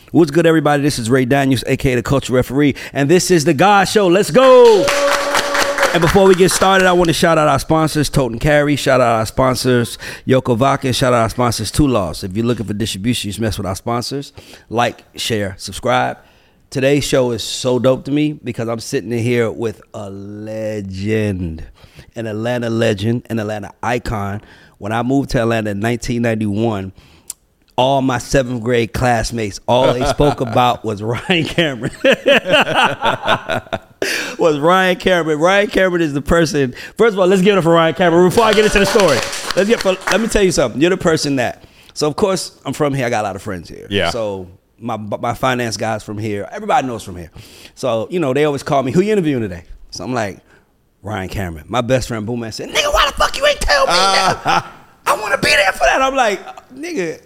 What's good, everybody? This is Ray Daniels, aka the Culture Referee, and this is the God Show. Let's go! And before we get started, I want to shout out our sponsors, Tote and Carry. Shout out our sponsors, Yoko Vodka. And shout out our sponsors, Two Laws. If you're looking for distribution, you should mess with our sponsors. Like, share, subscribe. Today's show is so dope to me because I'm sitting in here with a legend, an Atlanta legend, an Atlanta icon. When I moved to Atlanta in 1991, all my 7th grade classmates, all they spoke about was Ryan Cameron. Ryan Cameron is the person. First of all, let's give it up for Ryan Cameron before I get into the story. Let me tell you something. You're the person that. So of course I'm from here. I got a lot of friends here. Yeah. So my finance guys from here. Everybody knows from here. So they always call me. Who you interviewing today? So I'm like, Ryan Cameron. My best friend Boomman said, "Nigga, why the fuck you ain't tell me that? I want to be there for that." I'm like, nigga.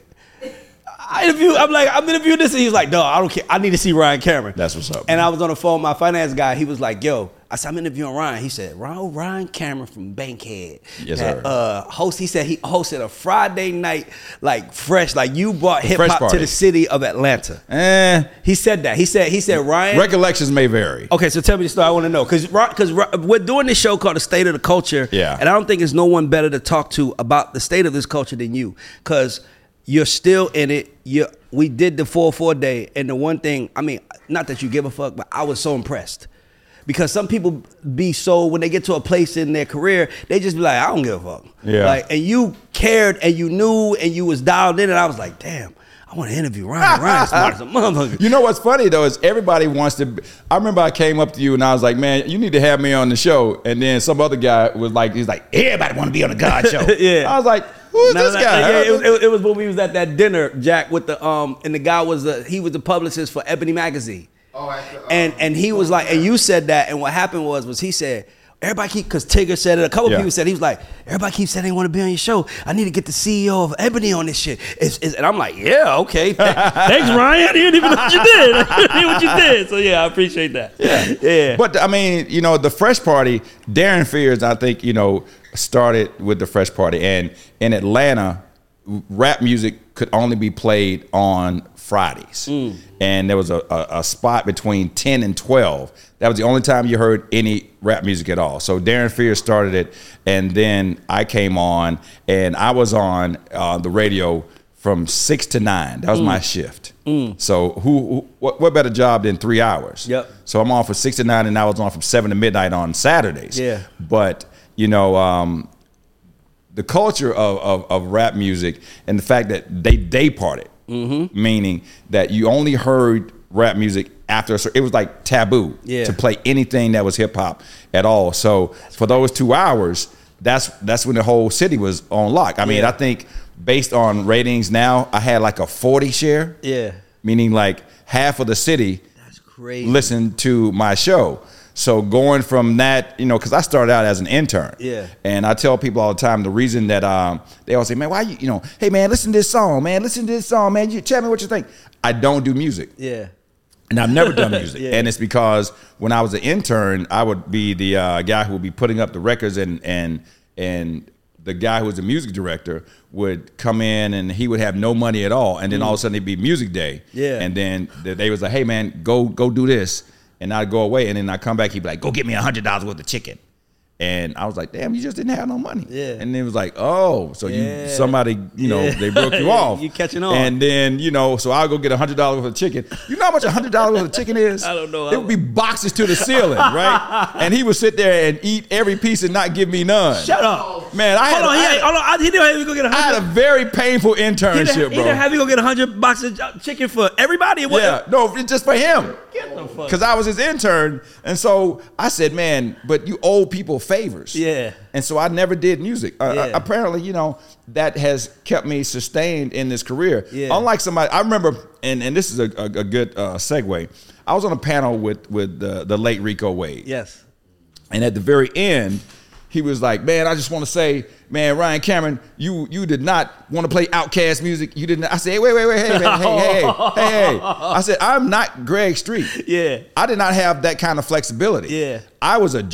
I'm interviewing this, and he's like, "Dog, I don't care. I need to see Ryan Cameron." That's what's up. And I was on the phone with my finance guy. He was like, "Yo," I said, "I'm interviewing Ryan." He said, "Ryan Cameron from Bankhead." Yes, sir. He said he hosted a Friday night, like fresh, like you brought hip hop to the city of Atlanta. He said that. He said Ryan. Recollections may vary. Okay, so tell me the story. I want to know because we're doing this show called The State of the Culture. Yeah. And I don't think there's no one better to talk to about the state of this culture than you, because you're still in it. We did the 4-4 day, and the one thing, I mean, not that you give a fuck, but I was so impressed. Because some people be so, when they get to a place in their career, they just be like, I don't give a fuck. Yeah. Like, and you cared, and you knew, and you was dialed in, and I was like, damn, I want to interview Ryan. Ryan's smart as a motherfucker. You know what's funny, though, is everybody wants to. I remember I came up to you, and I was like, man, you need to have me on the show. And then some other guy was like, he's like, everybody want to be on the God Show. Yeah. I was like, who's this guy? Yeah, it was when we was at that dinner, Jack, with the and the guy was the publicist for Ebony Magazine. And he was like, and you said that, and what happened was he said, everybody because Tigger said it, a couple people said, he was like, everybody keeps saying they want to be on your show. I need to get the CEO of Ebony on this shit. And I'm like, yeah, okay. Thanks, Ryan. I didn't even know what you did. I didn't know what you did. So yeah, I appreciate that. Yeah. But I mean, the Fresh Party, Darren Fears, I think, started with the Fresh Party. And in Atlanta, rap music could only be played on Fridays. And there was a spot between 10 and 12. That was the only time you heard any rap music at all. So Darren Fears started it, and then I came on, and I was on the radio from 6 to 9. That was my shift. So what better job than 3 hours? Yep. So I'm on from 6 to 9, and I was on from 7 to midnight on Saturdays. Yeah. But, the culture of rap music and the fact that they day parted, meaning that you only heard rap music after it was like taboo to play anything that was hip hop at all. So for those 2 hours, that's when the whole city was on lock. I mean, I think based on ratings now, I had like a 40 share. Yeah. Meaning like half of the city crazy. Listened to my show. So going from that, because I started out as an intern. Yeah. And I tell people all the time, the reason that they all say, man, why you, hey, man, listen to this song, man. Listen to this song, man. You tell me what you think. I don't do music. Yeah. And I've never done music. Yeah. And it's because when I was an intern, I would be the guy who would be putting up the records and the guy who was the music director would come in and he would have no money at all. And then all of a sudden it'd be music day. Yeah. And then they was like, hey, man, go do this. And I'd go away, and then I'd come back, he'd be like, go get me $100 worth of chicken. And I was like, damn, you just didn't have no money. Yeah. And it was like, oh, so somebody, they broke you off. You catching on. And then, so I'll go get $100 worth of chicken. You know how much $100 worth of chicken is? I don't know. It would be boxes to the ceiling, right? And he would sit there and eat every piece and not give me none. Shut up. Man, he didn't have you go get 100. I had a very painful internship, He bro. didn't have you go get 100 boxes of chicken for everybody? Yeah, no, it's just for him. Get the fuck. Because I was his intern. And so I said, man, but you owe people favors. Yeah. And so I never did music. Apparently, that has kept me sustained in this career. Yeah. Unlike somebody, I remember, and this is a good segue. I was on a panel with the late Rico Wade. Yes. And at the very end, he was like, man, I just want to say, man, Ryan Cameron, you did not want to play Outkast music. You didn't. I said, hey, wait, hey, man, hey. I said, I'm not Greg Street. Yeah. I did not have that kind of flexibility. Yeah. I was a jock.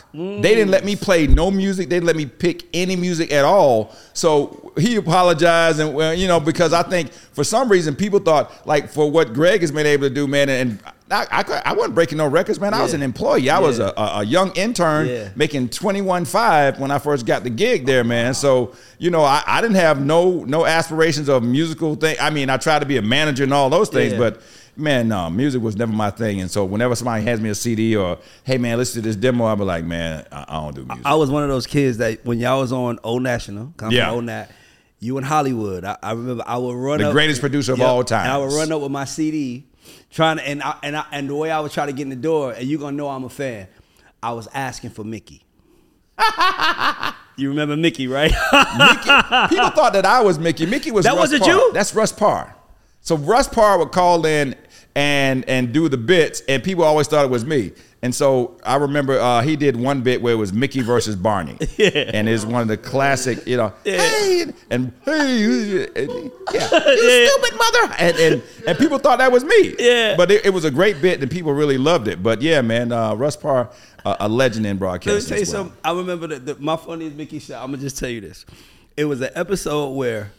They didn't let me play no music. They didn't let me pick any music at all. So he apologized, and because I think for some reason people thought like for what Greg has been able to do, man, and I wasn't breaking no records, man. I was an employee. I was a young intern making $21,500 when I first got the gig there, man. So I didn't have no aspirations of musical thing. I mean, I tried to be a manager and all those things, but man, no, music was never my thing. And so whenever somebody hands me a CD or, hey, man, listen to this demo, I'll be like, man, I don't do music. I was one of those kids that when y'all was on Old National, from Old Nat, you in Hollywood, I remember I would run up. The greatest producer of all time. I would run up with my CD, trying to, and the way I would try to get in the door, and you're going to know I'm a fan, I was asking for Mickey. You remember Mickey, right? Mickey. People thought that I was Mickey. Mickey was Russ wasn't Parr. you? That's Russ Parr. So Russ Parr would call in and do the bits, and people always thought it was me. And so I remember he did one bit where it was Mickey versus Barney. And it's one of the classic, hey, and hey, you stupid mother. And people thought that was me. Yeah. But it was a great bit, and people really loved it. But yeah, man, Russ Parr, a legend in broadcasting. Let me tell you something. I remember my funniest Mickey show. I'm going to just tell you this. It was an episode where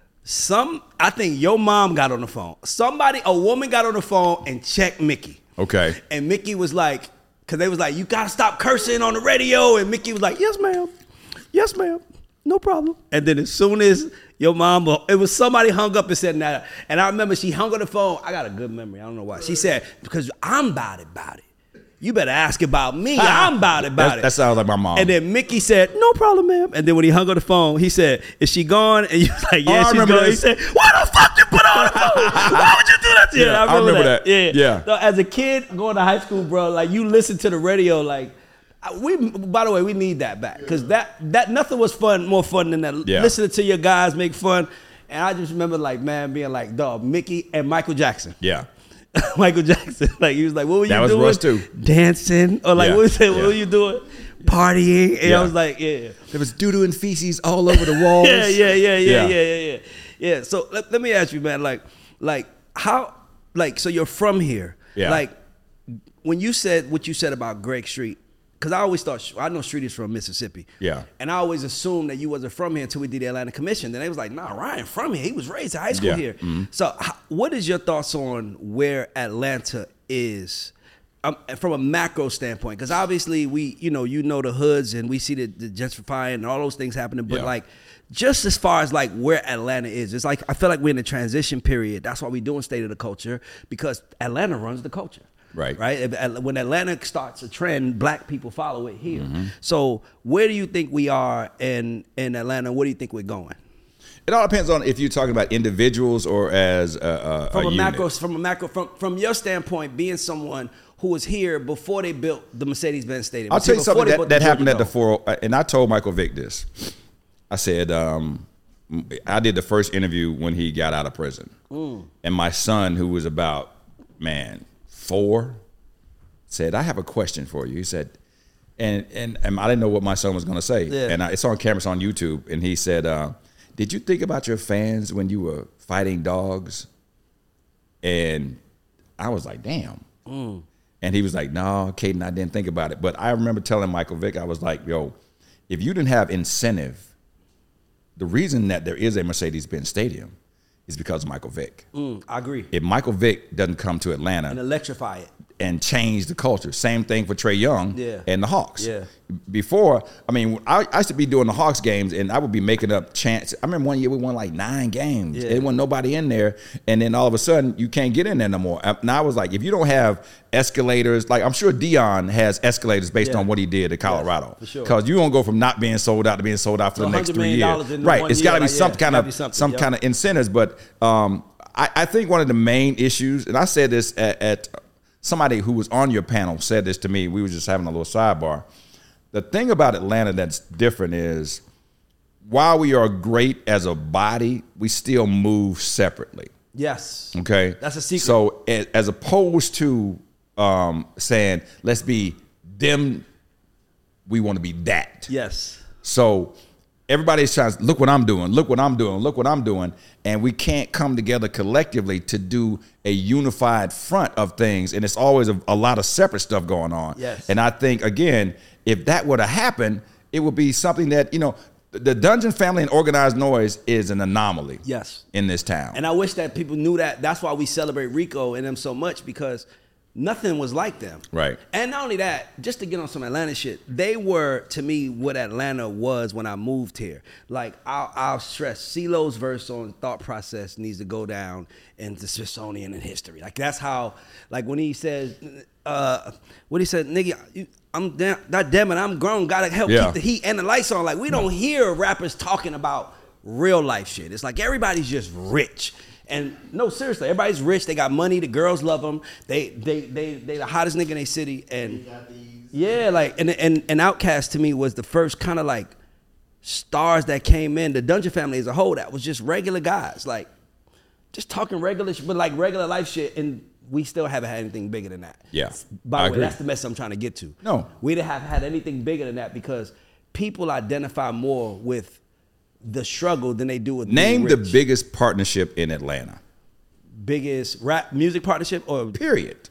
I think your mom got on the phone. A woman got on the phone and checked Mickey. Okay. And Mickey was like, because they was like, you got to stop cursing on the radio. And Mickey was like, yes, ma'am. Yes, ma'am. No problem. And then as soon as your mom, it was somebody hung up and said that. And I remember she hung on the phone. I got a good memory. I don't know why. She said, because I'm about it. You better ask about me. I'm about it. That sounds like my mom. And then Mickey said, no problem, ma'am. And then when he hung on the phone, he said, is she gone? And you was like, yeah, she's gone. He said, why the fuck you put her on the phone? Why would you do that to her? I remember that. Yeah. So as a kid going to high school, bro, like you listen to the radio, like by the way, we need that back. Because that nothing was more fun than that. Yeah. Listening to your guys make fun. And I just remember like, man, being like, dog, Mickey and Michael Jackson. Yeah. Michael Jackson, like he was like, "What were you doing?" That was Russ too. Dancing, or like, what were you doing? Partying, and I was like, "Yeah." There was doo-doo and feces all over the walls. Yeah. So let me ask you, man, like how, like, so you're from here, like when you said what you said about Greg Street. Because I always thought, I know Street is from Mississippi. Yeah. And I always assumed that you wasn't from here until we did the Atlanta Commission. Then they was like, nah, Ryan from here. He was raised in high school here. Mm-hmm. So what is your thoughts on where Atlanta is from a macro standpoint? Because obviously we, you know the hoods and we see the gentrifying and all those things happening. But like, just as far as like where Atlanta is, it's like, I feel like we're in a transition period. That's why we're doing State of the Culture, because Atlanta runs the culture. Right. When Atlanta starts a trend, black people follow it here. Mm-hmm. So where do you think we are in Atlanta? Where do you think we're going? It all depends on if you're talking about individuals or as from a unit. From your standpoint, being someone who was here before they built the Mercedes-Benz Stadium. I'll tell you something that happened at the 4, and I told Michael Vick this. I said, I did the first interview when he got out of prison, and my son, who was about 4, said, I have a question for you. He said, and I didn't know what my son was going to say. Yeah. And it's on camera, it's on YouTube. And he said, did you think about your fans when you were fighting dogs? And I was like, damn. And he was like, no, Caden, I didn't think about it. But I remember telling Michael Vick, I was like, yo, if you didn't have incentive, the reason that there is a Mercedes-Benz Stadium is because of Michael Vick. I agree. If Michael Vick doesn't come to Atlanta and electrify it and change the culture, same thing for Trae Young and the Hawks. Yeah. Before, I mean, I used to be doing the Hawks games and I would be making up chants. I remember one year we won like 9 games. Yeah. There wasn't nobody in there, and then all of a sudden you can't get in there no more. And I was like, if you don't have escalators, like I'm sure Dion has escalators based on what he did at Colorado. Yes, because you won't go from not being sold out to being sold out for the next 3 years. Right. It's got to be some kind of incentives. But I think one of the main issues, and I said this at somebody who was on your panel said this to me. We were just having a little sidebar. The thing about Atlanta that's different is while we are great as a body, we still move separately. Yes. Okay. That's a secret. So as opposed to saying, let's be them, we want to be that. Yes. So everybody's trying to look what I'm doing, look what I'm doing, look what I'm doing. And we can't come together collectively to do a unified front of things. And it's always a lot of separate stuff going on. Yes. And I think, again, if that were to happen, it would be something that, you know, the Dungeon family and Organized Noise is an anomaly. Yes. In this town. And I wish that people knew that. That's why we celebrate Rico and them so much, because nothing was like them. Right. And not only that, just to get on some Atlanta shit, they were, to me, what Atlanta was when I moved here. Like, I'll stress, CeeLo's verse on Thought Process needs to go down in the Smithsonian in history. Like, that's how, like, when he says, what he said, nigga, I'm damn, God damn it, I'm grown, gotta help keep the heat and the lights on. Like, we don't hear rappers talking about real life shit. It's like everybody's just rich. And no, seriously, everybody's rich. They got money. The girls love them. They the hottest nigga in their city. And yeah, like and Outkast to me was the first kind of like stars that came in. The Dungeon family as a whole, that was just regular guys, like just talking regular, but like regular life shit. And we still haven't had anything bigger than that. Yeah. By the way, that's the message I'm trying to get to. No, we didn't have had anything bigger than that because people identify more with the struggle than they do with name being the rich. biggest partnership in Atlanta. Biggest rap music partnership or period?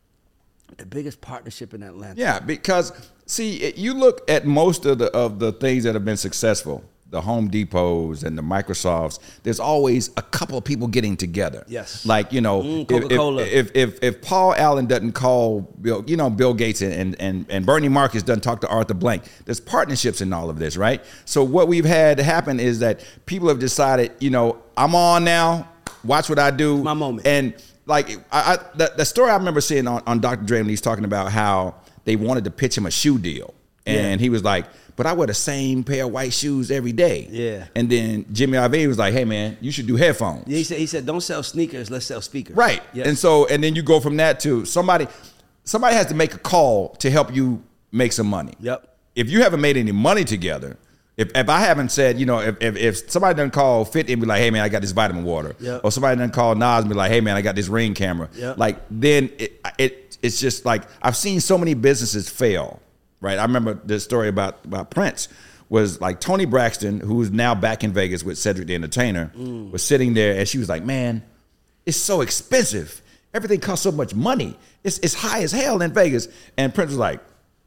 The biggest partnership in Atlanta. Yeah, because see, you look at most of the things that have been successful, the Home Depots and the Microsofts. There's always a couple of people getting together. Yes, like, you know, Coca-Cola. If Paul Allen doesn't call Bill Gates and Bernie Marcus doesn't talk to Arthur Blank, there's partnerships in all of this, right? So what we've had happen is that people have decided, you know, I'm on now. Watch what I do. My moment. And like the story I remember seeing on Dr. Dre when he's talking about how they wanted to pitch him a shoe deal, and he was like, but I wear the same pair of white shoes every day. Yeah. And then Jimmy Iovine was like, hey man, you should do headphones. Yeah, he said don't sell sneakers, let's sell speakers. Right. Yes. And then you go from that to somebody has to make a call to help you make some money. Yep. If you haven't made any money together, if I haven't said, you know, if somebody doesn't call 50 and be like, hey man, I got this vitamin water. Yep. Or somebody doesn't call Nas and be like, hey man, I got this Ring camera. Yep. Like then it's just like, I've seen so many businesses fail. Right, I remember the story about Prince was like Tony Braxton, who's now back in Vegas with Cedric the Entertainer, was sitting there and she was like, man, it's so expensive. Everything costs so much money. It's high as hell in Vegas. And Prince was like,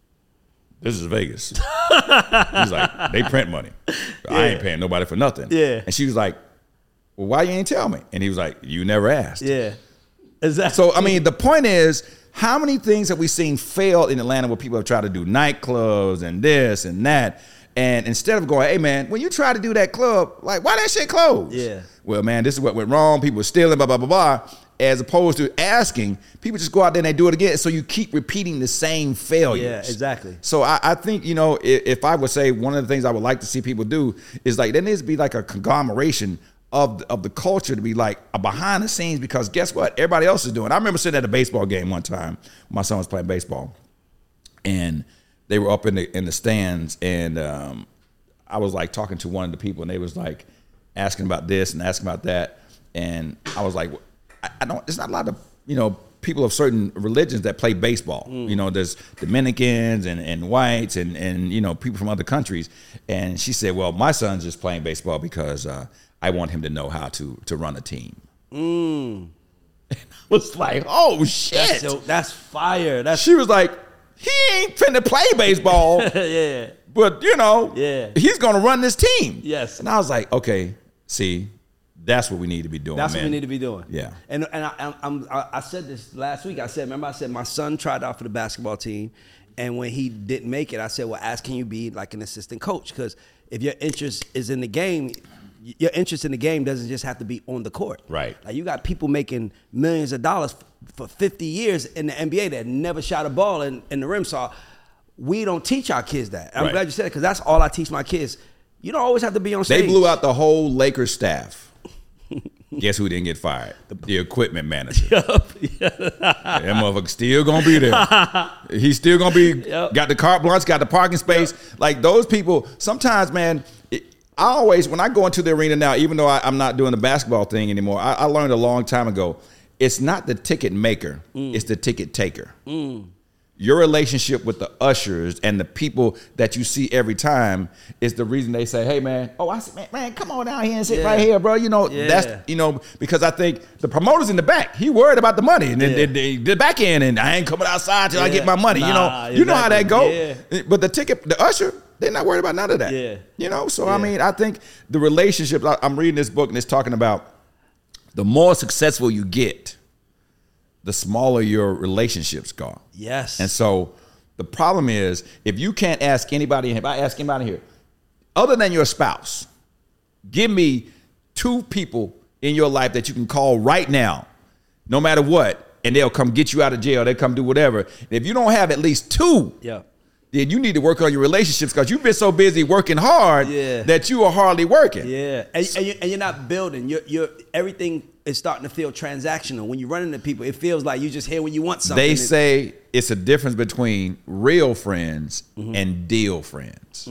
this is Vegas. He's like, they print money. I ain't paying nobody for nothing. Yeah. And she was like, well, why you ain't tell me? And he was like, you never asked. Yeah, exactly. So, I mean, the point is, how many things have we seen fail in Atlanta where people have tried to do nightclubs and this and that? And instead of going, hey, man, when you try to do that club, like, why that shit closed? Yeah. Well, man, this is what went wrong. People were stealing, blah, blah, blah, blah. As opposed to asking, people just go out there and they do it again. So you keep repeating the same failures. Yeah, exactly. So I think, you know, if I would say one of the things I would like to see people do is like, there needs to be like a conglomeration of the culture to be like a behind the scenes, because guess what? Everybody else is doing. I remember sitting at a baseball game one time. My son was playing baseball, and they were up in the stands, and I was like talking to one of the people, and they was like asking about this and asking about that, and I was like, I don't. There's not a lot of, you know, people of certain religions that play baseball. You know, there's Dominicans and whites and you know, people from other countries. And she said, well, my son's just playing baseball because I want him to know how to run a team. And I was like, oh shit, that's fire. She was like, he ain't finna play baseball. Yeah. But you know, he's gonna run this team. Yes. And I was like, okay, see, that's what we need to be doing. That's what we need to be doing. Yeah. And I said this last week. I said my son tried out for the basketball team, and when he didn't make it, I said, well, can you be like an assistant coach? Because if your interest is in the game, your interest in the game doesn't just have to be on the court. Right. Like, you got people making millions of dollars for 50 years in the NBA that never shot a ball in the rim. So we don't teach our kids that. I'm glad you said it, because that's all I teach my kids. You don't always have to be on stage. They blew out the whole Lakers staff. Guess who didn't get fired? The equipment manager. That motherfucker still gonna be there. He's still gonna be, got the carte blanche, got the parking space. Like, those people, sometimes, man, I always, when I go into the arena now, even though I'm not doing the basketball thing anymore, I learned a long time ago, it's not the ticket maker, it's the ticket taker. your relationship with the ushers and the people that you see every time is the reason they say, hey, man, I said, man, come on down here and sit right here, bro. You know, that's, because I think the promoter's in the back. He worried about the money. And then the back end, and I ain't coming outside till I get my money. You know how that go. Yeah. But the usher, they're not worried about none of that. Yeah. So, I mean, I think the relationships, I'm reading this book and it's talking about the more successful you get, the smaller your relationships go. Yes. And so the problem is, if you can't ask anybody, if I ask anybody here, other than your spouse, give me 2 people in your life that you can call right now, no matter what, and they'll come get you out of jail. They'll come do whatever. And if you don't have at least 2, then you need to work on your relationships because you've been so busy working hard that you are hardly working. Yeah. And you're not building. You're everything is starting to feel transactional. When you run into people, it feels like you just here when you want something. They say it's a difference between real friends and deal friends.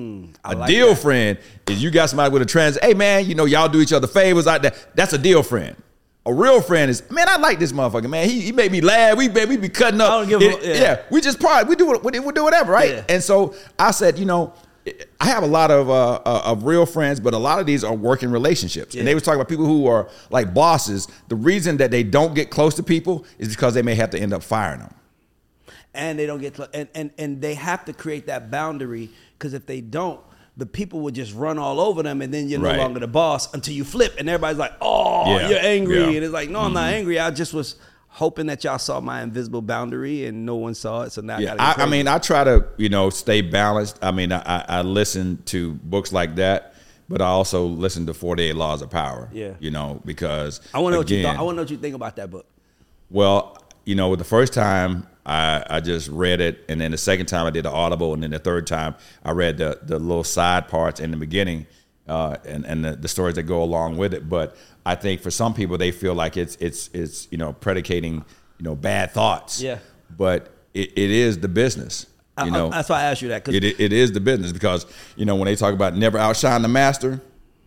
A deal friend is you got somebody with a hey man, y'all do each other favors out there. That's a deal friend. A real friend is, man, I like this motherfucker, man. He made me laugh. We be cutting up. I don't give a we just part. We do whatever, right? Yeah. And so I said, I have a lot of real friends, but a lot of these are working relationships. And they was talking about people who are like bosses. The reason that they don't get close to people is because they may have to end up firing them. And they don't get and they have to create that boundary, because if they don't, the people will just run all over them, and then you're no longer the boss until you flip, and everybody's like, you're angry. And it's like, no, I'm not angry. I just was hoping that y'all saw my invisible boundary and no one saw it. So now I mean, I try to, stay balanced. I mean, I listen to books like that, but I also listen to 48 Laws of Power. Yeah. Because I want to know what you thought. I want to know what you think about that book. Well, the first time I just read it, and then the second time I did the Audible, and then the third time I read the little side parts in the beginning, and the stories that go along with it. But I think for some people, they feel like it's predicating bad thoughts. Yeah. But it is the business. That's why I asked you that. Cause it is the business, because when they talk about never outshine the master.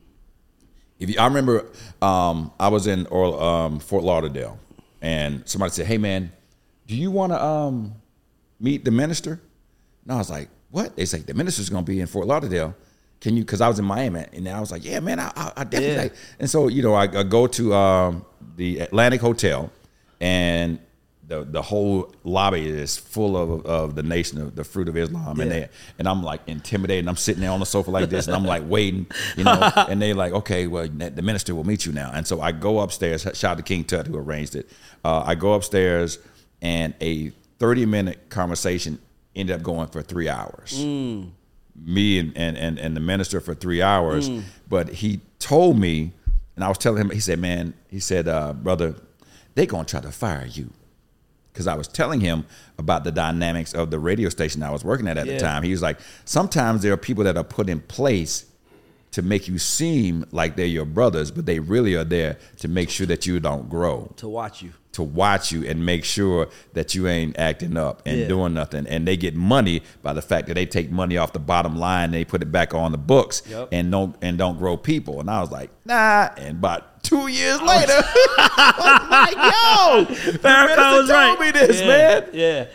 I remember I was in Fort Lauderdale, and somebody said, "Hey man, do you want to meet the minister?" And I was like, "What?" They say, "The minister's going to be in Fort Lauderdale. Can you?" Because I was in Miami, and I was like, "Yeah, man, I definitely." Yeah. And so, I go to the Atlantic Hotel, and the whole lobby is full of the Nation of the Fruit of Islam, and I'm like intimidated. I'm sitting there on the sofa like this, and I'm like waiting, and they like, okay, well, the minister will meet you now. And so I go upstairs. Shout out to King Tut who arranged it. I go upstairs, and a 30-minute conversation ended up going for 3 hours. Me and the minister for 3 hours. But he told me, and I was telling him, he said, brother, they're going to try to fire you. Because I was telling him about the dynamics of the radio station I was working at the time. He was like, sometimes there are people that are put in place to make you seem like they're your brothers, but they really are there to make sure that you don't grow. To watch you and make sure that you ain't acting up and doing nothing. And they get money by the fact that they take money off the bottom line, and they put it back on the books and don't grow people. And I was like, nah. And about 2 years later, I was like, yo, Farrakhan told me this, man.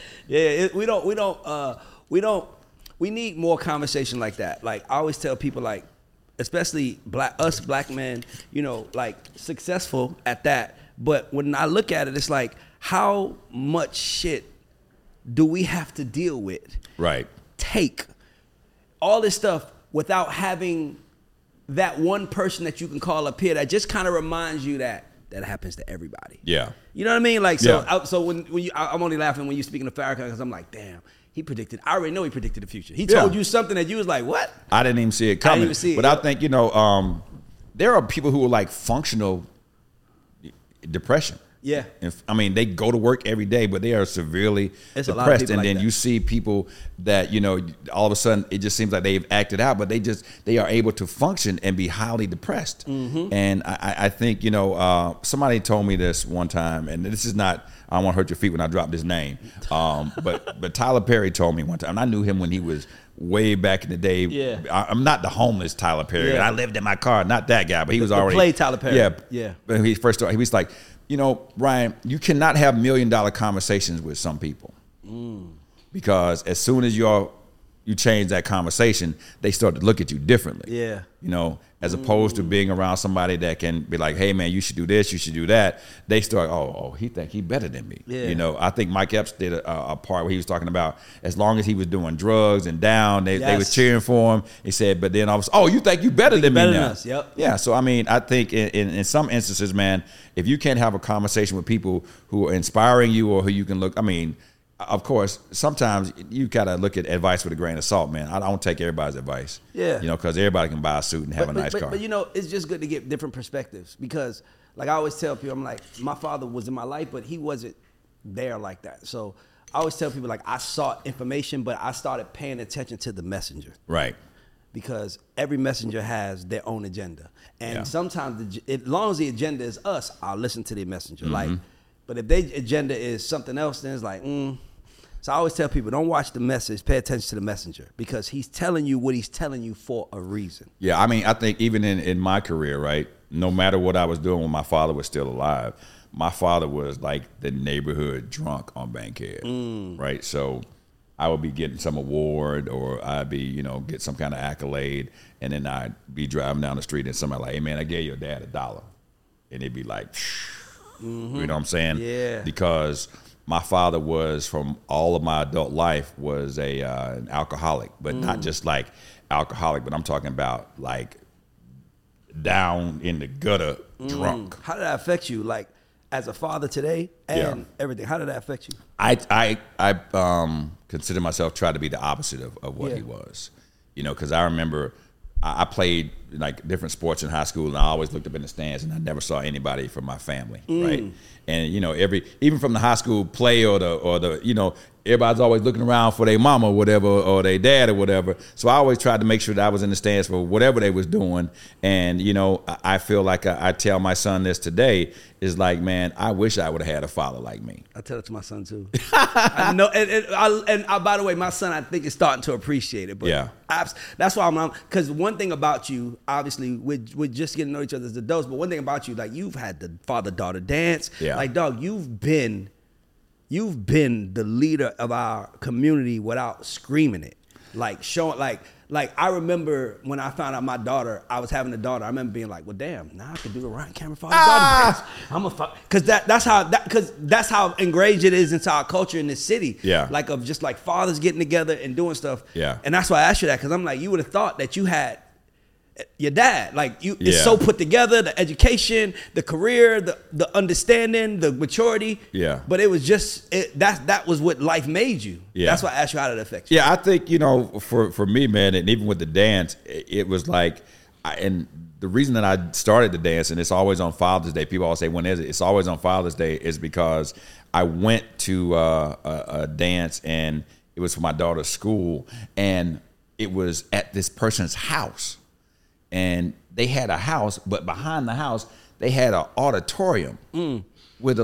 Yeah. We need more conversation like that. Like I always tell people, like, especially black men, like successful at that. But when I look at it, it's like, how much shit do we have to deal with? Right. Take all this stuff without having that one person that you can call a peer that just kind of reminds you that happens to everybody. Yeah. You know what I mean? Like, so I'm only laughing when you're speaking to Farrakhan, because I'm like, damn. I already know he predicted the future. He told you something that you was like, what? I didn't even see it coming. I think, there are people who are like functional depression. Yeah. I mean, they go to work every day, but they are severely depressed. And then you see people that, all of a sudden it just seems like they've acted out, but they are able to function and be highly depressed. Mm-hmm. And I think, somebody told me this one time, and this is not, I don't want to hurt your feet when I drop this name. But Tyler Perry told me one time, and I knew him when he was way back in the day. Yeah. I'm not the homeless Tyler Perry. Yeah. I lived in my car, not that guy, but he was already. Play Tyler Perry. Yeah. Yeah. When he first started, he was like, Ryan, you cannot have $1 million conversations with some people. Because as soon as you change that conversation, they start to look at you differently. Yeah. You know, as opposed to being around somebody that can be like, hey man, you should do this, you should do that. They start, he think he better than me. Yeah. You know, I think Mike Epps did a part where he was talking about as long as he was doing drugs and down, they was cheering for him. He said, but then all of a sudden, you think you better than me now. Than us. Yep. Yeah. So I mean, I think in some instances, man, if you can't have a conversation with people who are inspiring you or who you can look, I mean, of course, sometimes you gotta look at advice with a grain of salt, man. I don't take everybody's advice. Yeah. You know, because everybody can buy a suit and have a nice car. But you know, it's just good to get different perspectives because, like I always tell people, I'm like, my father was in my life, but he wasn't there like that. So I always tell people, like, I sought information, but I started paying attention to the messenger. Right. Because every messenger has their own agenda, and sometimes, as long as the agenda is us, I'll listen to the messenger. Like, but if their agenda is something else, then it's like, So I always tell people, don't watch the message, pay attention to the messenger because he's telling you what he's telling you for a reason. Yeah, I mean, I think even in my career, right, no matter what I was doing when my father was still alive, my father was like the neighborhood drunk on Bankhead, right? So I would be getting some award or I'd be, get some kind of accolade, and then I'd be driving down the street and somebody like, hey, man, I gave your dad $1. And it'd be like, you know what I'm saying? Yeah. Because my father was, from all of my adult life, was an alcoholic, but not just like alcoholic, but I'm talking about like down in the gutter, drunk. How did that affect you, like as a father today and everything? How did that affect you? I consider myself try to be the opposite of what he was, because I remember I played like different sports in high school, and I always looked up in the stands, and I never saw anybody from my family, right? And even from the high school play or the everybody's always looking around for their mama or whatever, or their dad or whatever. So I always tried to make sure that I was in the stands for whatever they was doing. And I feel like I tell my son this today is like, man, I wish I would have had a father like me. I tell it to my son too. I know, and by the way, my son, I think, is starting to appreciate it. But that's why I'm, because one thing about you, obviously, we're just getting to know each other as adults. But one thing about you, like, you've had the father-daughter dance. Yeah. Like, dog, you've been the leader of our community without screaming it, like showing, like I remember when I found out I was having a daughter. I remember being like, well, damn, now I can do the Ryan Cameron father-daughter dance. I'm a because that's how engraved it is into our culture in this city. Yeah, like of just like fathers getting together and doing stuff. Yeah, and that's why I asked you that, because I'm like, you would have thought that you had your dad, like you, it's so put together, the education, the career, the understanding, the maturity. Yeah. But it was just that was what life made you. Yeah. That's why I asked you how did it affect you. Yeah, I think for me, man, and even with the dance, it was like, and the reason that I started the dance, and it's always on Father's Day. People always say, when is it? It's always on Father's Day, is because I went to a dance, and it was for my daughter's school, and it was at this person's house. And they had a house, but behind the house, they had an auditorium with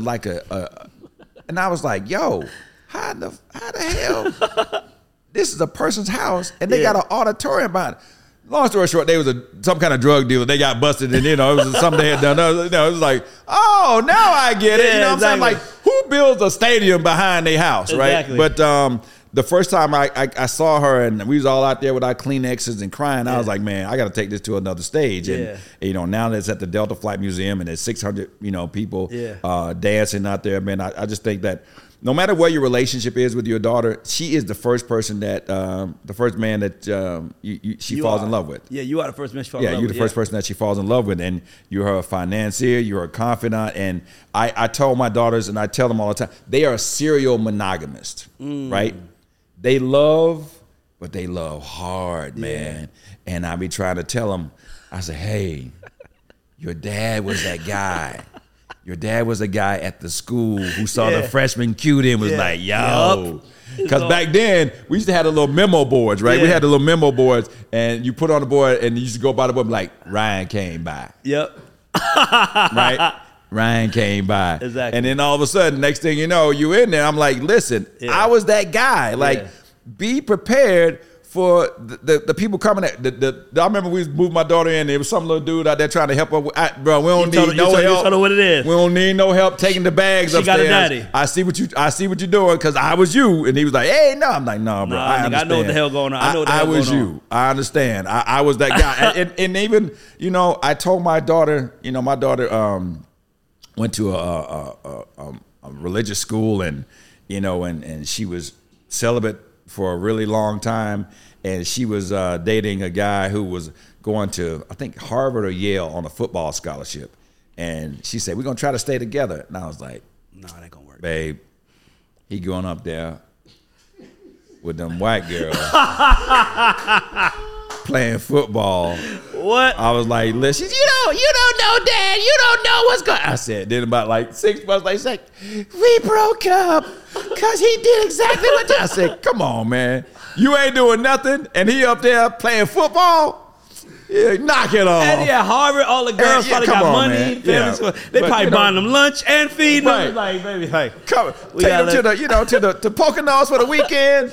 and I was like, yo, how the hell? This is a person's house, and they got an auditorium behind it. Long story short, they was some kind of drug dealer. They got busted, and it was something they had done. It was like, oh, now I get it. Yeah, what I'm saying? Like, who builds a stadium behind their house, right? But the first time I saw her, and we was all out there with our Kleenexes and crying, I was like, man, I got to take this to another stage. And now that it's at the Delta Flight Museum, and there's 600 people dancing out there, man. I just think that no matter what your relationship is with your daughter, she is the first person that the first man that she falls in love with. Yeah, you are the first man she falls in love with. Yeah, you're the first person that she falls in love with, and you're her financier, you're her confidant. And I told my daughters, and I tell them all the time, they are serial monogamists, right? They love, but they love hard, man. And I be trying to tell them, I say, hey, your dad was that guy. Your dad was a guy at the school who saw the freshman cute and was like, yo. Because back then, we used to have the little memo boards, right? We had the little memo boards, and you put on the board, and you used to go by the board like, Ryan came by. Yep. Right? Ryan came by. Exactly. And then all of a sudden, next thing you know, you in there. I'm like, listen, I was that guy. Like, be prepared for the people coming at I remember we moved my daughter in. There was some little dude out there trying to help her. Bro, we don't need no help. You told her what it is. We don't need no help taking the bags upstairs. She got a daddy. I see what you're doing because I was you. And he was like, hey, no. I'm like, no, bro. I understand. I know what the hell going on. I was you. I understand. I was that guy. and even, I told my daughter, my daughter went to a religious school and she was celibate for a really long time, and she was dating a guy who was going to, I think, Harvard or Yale on a football scholarship. And she said, we're going to try to stay together. And I was like, no, it ain't going to work. Babe, he going up there with them white girls playing football. What? I was like, listen, you don't know, Dad. You don't know what's going on. I said, then about like 6 months later, he's like, we broke up because he did exactly what I said, come on, man. You ain't doing nothing, and he up there playing football? Yeah, knock it off. And at Harvard, all the girls probably got money. They probably buying them lunch and feeding them. Like, baby, like, come, take them to the Poconos for the weekend.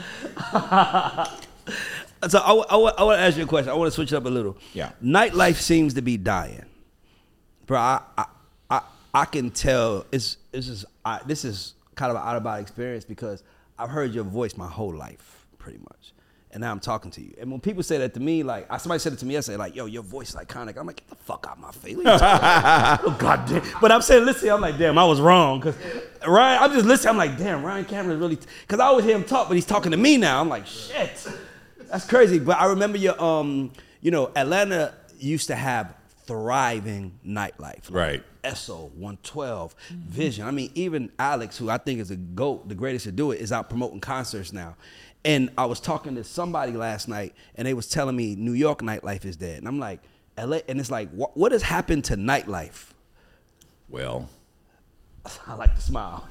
So I want to ask you a question. I want to switch it up a little. Yeah. Nightlife seems to be dying, bro. I can tell. This is kind of an out of body experience because I've heard your voice my whole life, pretty much, and now I'm talking to you. And when people say that to me, like somebody said it to me yesterday, like, "Yo, your voice is iconic." I'm like, "Get the fuck out of my face!" Oh goddamn! But I'm saying, listen, I'm like, "Damn, I was wrong." Because Ryan, I'm just listening. I'm like, "Damn, Ryan Cameron is really," because I always hear him talk, but he's talking to me now. I'm like, "Shit." That's crazy, but I remember your, Atlanta used to have thriving nightlife. Right. Esso, 112, Vision. I mean, even Alex, who I think is the GOAT, the greatest to do it, is out promoting concerts now. And I was talking to somebody last night, and they was telling me New York nightlife is dead. And I'm like, LA, and it's like, what has happened to nightlife? Well, I like to smile.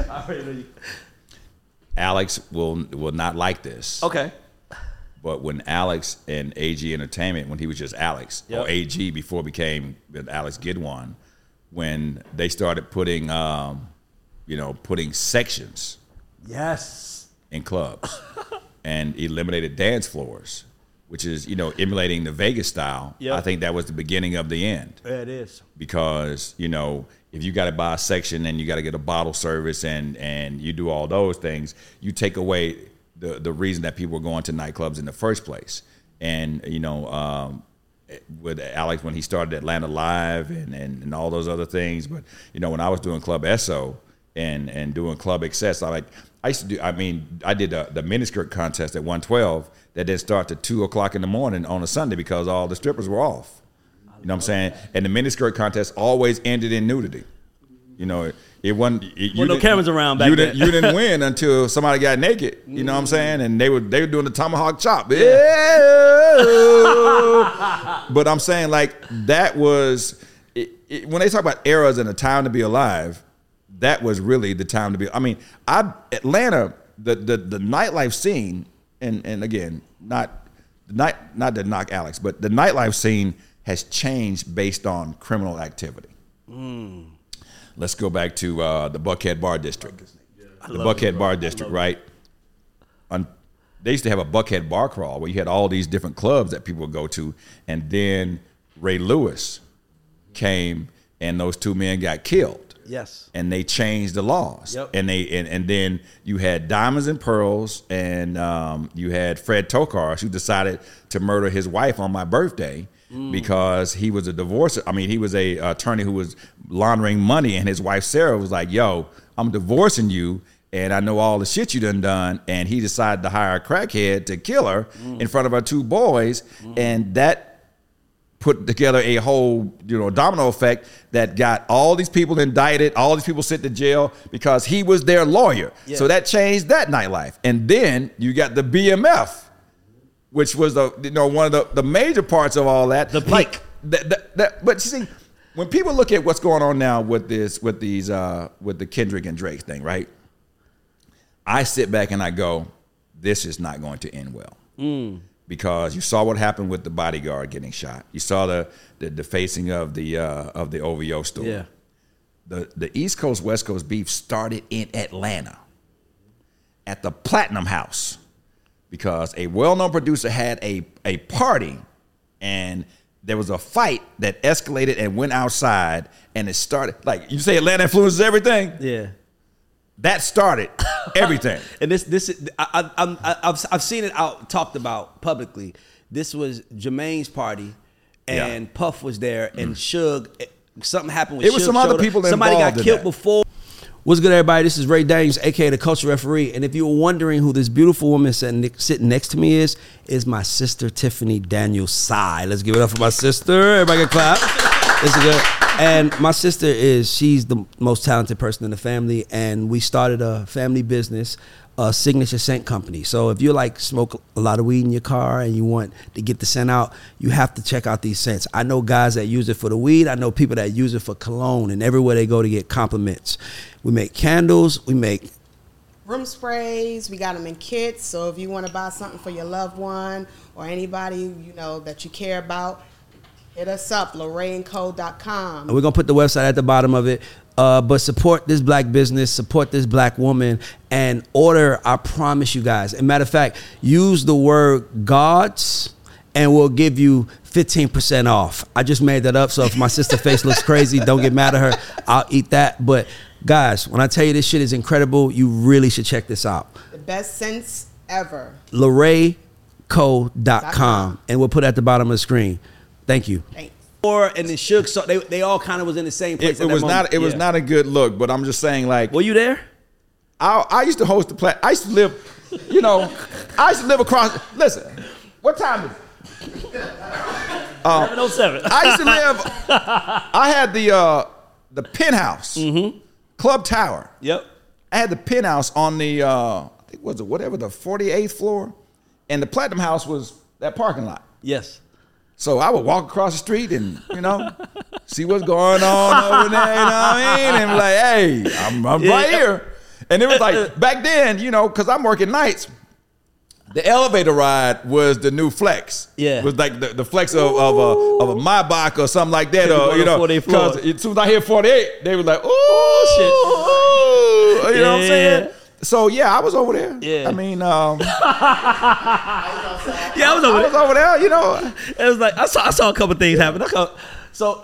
Alex will not like this. Okay. But when Alex and AG Entertainment, when he was just Alex, or AG before it became Alex Gidwan, when they started putting, putting sections, in clubs, and eliminated dance floors, which is emulating the Vegas style. Yep. I think that was the beginning of the end. Yeah, it is, because if you got to buy a section and you got to get a bottle service and you do all those things, you take away the reason that people were going to nightclubs in the first place. And, with Alex, when he started Atlanta Live and all those other things. But, when I was doing Club Esso and doing Club Excess, I did the miniskirt contest at 112 that didn't start to 2 o'clock in the morning on a Sunday because all the strippers were off. You know what I'm saying? And the miniskirt contest always ended in nudity. It wasn't. No cameras around back then. You didn't win until somebody got naked. You know what I'm saying? And they were doing the tomahawk chop. Yeah. But I'm saying, like, that was when they talk about eras and a time to be alive. That was really the time to be. I mean, Atlanta, the nightlife scene, and again, not to knock Alex, but the nightlife scene has changed based on criminal activity. Let's go back to the Buckhead Bar District. The Buckhead Bar District, right? They used to have a Buckhead Bar Crawl where you had all these different clubs that people would go to, and then Ray Lewis came, and those two men got killed. Yes. And they changed the laws. Yep. And then you had Diamonds and Pearls, and you had Fred Tokars, who decided to murder his wife on my birthday. Because he was a divorce. I mean, he was a attorney who was laundering money, and his wife Sarah was like, "Yo, I'm divorcing you, and I know all the shit you done." And he decided to hire a crackhead to kill her in front of her two boys, and that put together a whole domino effect that got all these people indicted, all these people sent to jail because he was their lawyer. Yeah. So that changed that nightlife, and then you got the BMF. Which was one of the major parts of all that. The peak. But you see, when people look at what's going on now with the Kendrick and Drake thing, right? I sit back and I go, this is not going to end well. Because you saw what happened with the bodyguard getting shot. You saw the facing of the OVO store. Yeah. The East Coast West Coast beef started in Atlanta at the Platinum House. because a well-known producer had a party, and there was a fight that escalated and went outside, and it started, like you say Atlanta influences everything. Yeah. That started everything. And I've seen it talked about publicly. This was Jermaine's party, and Puff was there, and Suge. Something happened with Suge. It was some other people involved. Somebody got killed before. What's good, everybody? This is Ray Daniels, aka the Culture Referee. And if you were wondering who this beautiful woman sitting next to me is my sister Tiffany Daniels Sy. Let's give it up for my sister. Everybody can clap. This is good. And my sister she's the most talented person in the family, and we started a family business, a Signature Scent Company. So if you like smoke a lot of weed in your car and you want to get the scent out, you have to check out these scents. I know guys that use it for the weed. I know people that use it for cologne, and everywhere they go to get compliments. We make candles. We make room sprays. We got them in kits. So if you want to buy something for your loved one or anybody that you care about, hit us up, LorraineCo.com. We're going to put the website at the bottom of it. But support this black business, support this black woman, and order, I promise you guys. As a matter of fact, use the word gods, and we'll give you 15% off. I just made that up, so if my sister's face looks crazy, don't get mad at her. I'll eat that. But guys, when I tell you this shit is incredible, you really should check this out. The best scents ever. LorraineCo.com. And we'll put it at the bottom of the screen. Thank you. Thanks. And then Suge, so they all kind of was in the same place. It was not a good look, but I'm just saying, like, were you there? I used to host the I used to live, I used to live across. Listen, what time is it? 7:07. I used to live. I had the penthouse, Club Tower. Yep. I had the penthouse on the I think was it whatever the 48th floor, and the Platinum House was that parking lot. Yes. So I would walk across the street and, see what's going on over there, you know what I mean? And be like, hey, I'm right here. And it was like, back then, because I'm working nights, the elevator ride was the new flex. Yeah. It was like the flex of a Maybach or something like that. Or, because as soon as I hit 48, they were like, oh, shit. You know what I'm saying? So yeah, I was over there. Yeah. I mean, I was over there. It was like I saw a couple things happen. So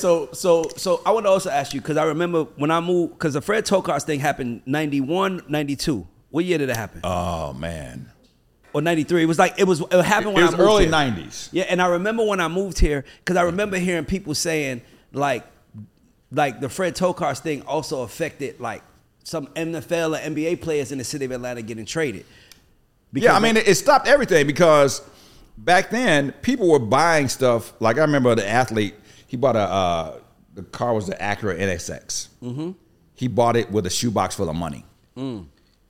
I want to also ask you, because I remember when I moved, because the Fred Tokars thing happened 91, 92. What year did it happen? Oh man. Or 93. It happened when I moved. It was early here. 90s. Yeah, and I remember when I moved here, because I remember hearing people saying like the Fred Tokars thing also affected like some NFL or NBA players in the city of Atlanta getting traded. Yeah, I mean, it stopped everything, because back then people were buying stuff. Like I remember the athlete, he bought the car was the Acura NSX. Mm-hmm. He bought it with a shoebox full of money. You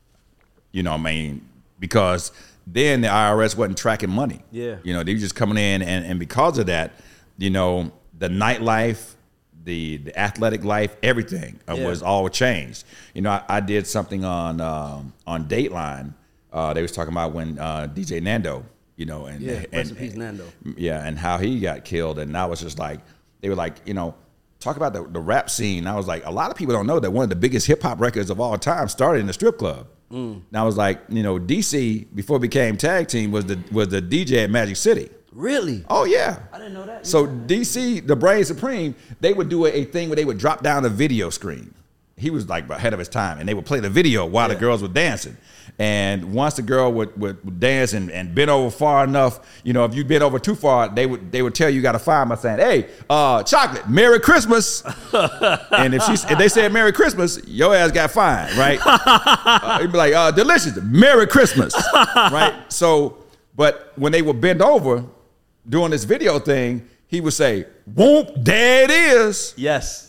know what I mean? Because then the IRS wasn't tracking money. Yeah. They were just coming in, and because of that, the nightlife, the athletic life, everything was all changed. I did something on Dateline. They was talking about when DJ Nando, and rest in peace, Nando. Yeah, and how he got killed, and I was just like, they were like, talk about the rap scene. I was like, a lot of people don't know that one of the biggest hip hop records of all time started in the strip club. And I was like, DC before it became Tag Team was the DJ at Magic City. Really? Oh yeah. I didn't know that. So DC, the Brain Supreme, they would do a thing where they would drop down the video screen. He was like ahead of his time, and they would play the video while the girls were dancing. And once the girl would dance and bend over far enough, if you bent over too far, they would tell you got to find by saying, "Hey, chocolate, Merry Christmas." And if they said Merry Christmas, your ass got fined, right? He'd be like, "Delicious, Merry Christmas," right? So, but when they would bend over doing this video thing, he would say, "Whoop, there it is." Yes.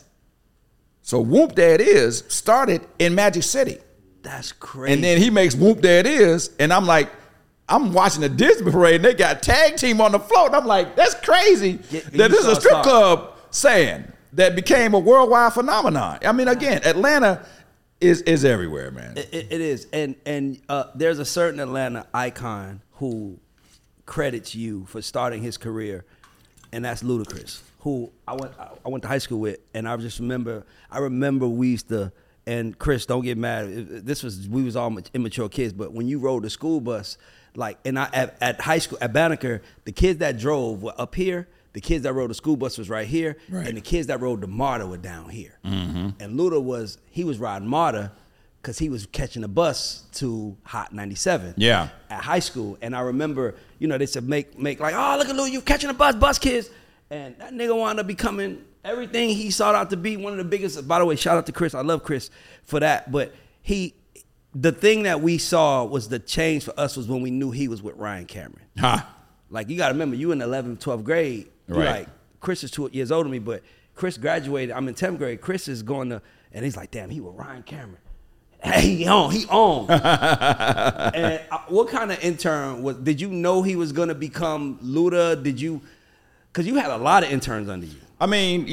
So Whoop, there it is started in Magic City. That's crazy. And then he makes Whoop, there it is. And I'm like, I'm watching the Disney parade, and they got Tag Team on the float. And I'm like, that's crazy that this is a strip club saying that became a worldwide phenomenon. I mean, again, Atlanta is everywhere, man. It is. And there's a certain Atlanta icon who credits you for starting his career, and that's Ludacris, who I went to high school with. And I remember we used to And Chris, don't get mad. We was all immature kids, but when you rode the school bus, like, and at high school at Banneker, the kids that drove were up here. The kids that rode the school bus was right here, right. And the kids that rode the MARTA were down here. And Luda was riding MARTA because he was catching the bus to Hot 97. Yeah. At high school, and I remember, they said make like, oh, look at Luda, you catching the bus kids, and that nigga wound up becoming everything he sought out to be, one of the biggest. By the way, shout out to Chris. I love Chris for that, but the thing that we saw was the change for us was when we knew he was with Ryan Cameron. Huh. Like, you got to remember, you in the 11th, 12th grade. Right. Like, Chris is 2 years older than me, but Chris graduated. I'm in 10th grade. Chris is going to, and he's like, damn, he with Ryan Cameron. Hey, he on. And what kind of intern did you know he was going to become Luda? Because you had a lot of interns under you. I mean,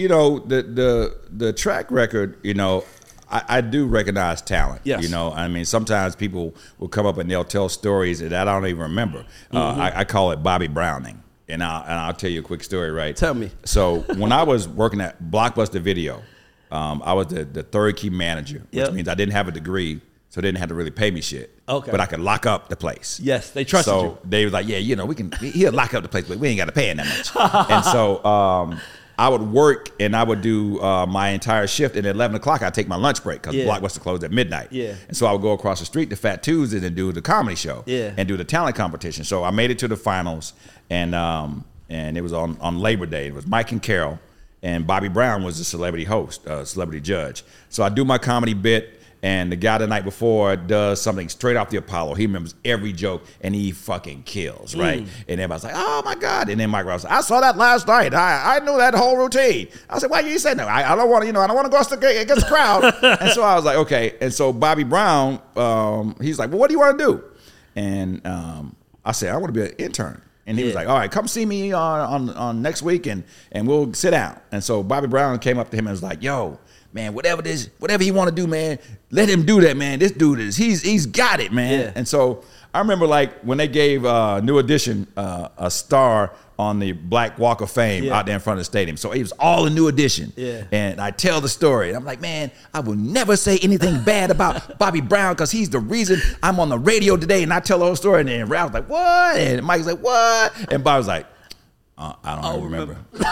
the track record, I do recognize talent. Yes. I mean, sometimes people will come up and they'll tell stories that I don't even remember. I call it Bobby Browning. And I'll tell you a quick story, right? Tell me. So when I was working at Blockbuster Video, I was the third key manager, which means I didn't have a degree, so they didn't have to really pay me shit. Okay. But I could lock up the place. Yes, they trusted you. So they was like, yeah, he'll lock up the place, but we ain't got to pay him that much. And so I would work and I would do my entire shift. And at 11 o'clock, I'd take my lunch break because Blockbuster closed at midnight. Yeah. And so I would go across the street to Fat Tuesdays and do the comedy show and do the talent competition. So I made it to the finals, and it was on Labor Day. It was Mike and Carol, and Bobby Brown was the celebrity host, celebrity judge. So I do my comedy bit. And the guy the night before does something straight off the Apollo. He remembers every joke, and he fucking kills, right? And everybody's like, oh, my God. And then Mike Ross, I saw that last night. I knew that whole routine. I said, why you said no? I don't want to, I don't want to go against the crowd. And so I was like, okay. And so Bobby Brown, he's like, well, what do you want to do? And I said, I want to be an intern. And he was like, all right, come see me on next week, and we'll sit down. And so Bobby Brown came up to him and was like, yo, man, whatever he want to do, man, let him do that, man. This dude he's got it, man. Yeah. And so I remember like when they gave New Edition a star on the Black Walk of Fame out there in front of the stadium. So it was all a New Edition. Yeah. And I tell the story. I'm like, man, I will never say anything bad about Bobby Brown because he's the reason I'm on the radio today. And I tell the whole story. And then Ralph's like, what? And Mike's like, what? And Bobby's like, I don't remember.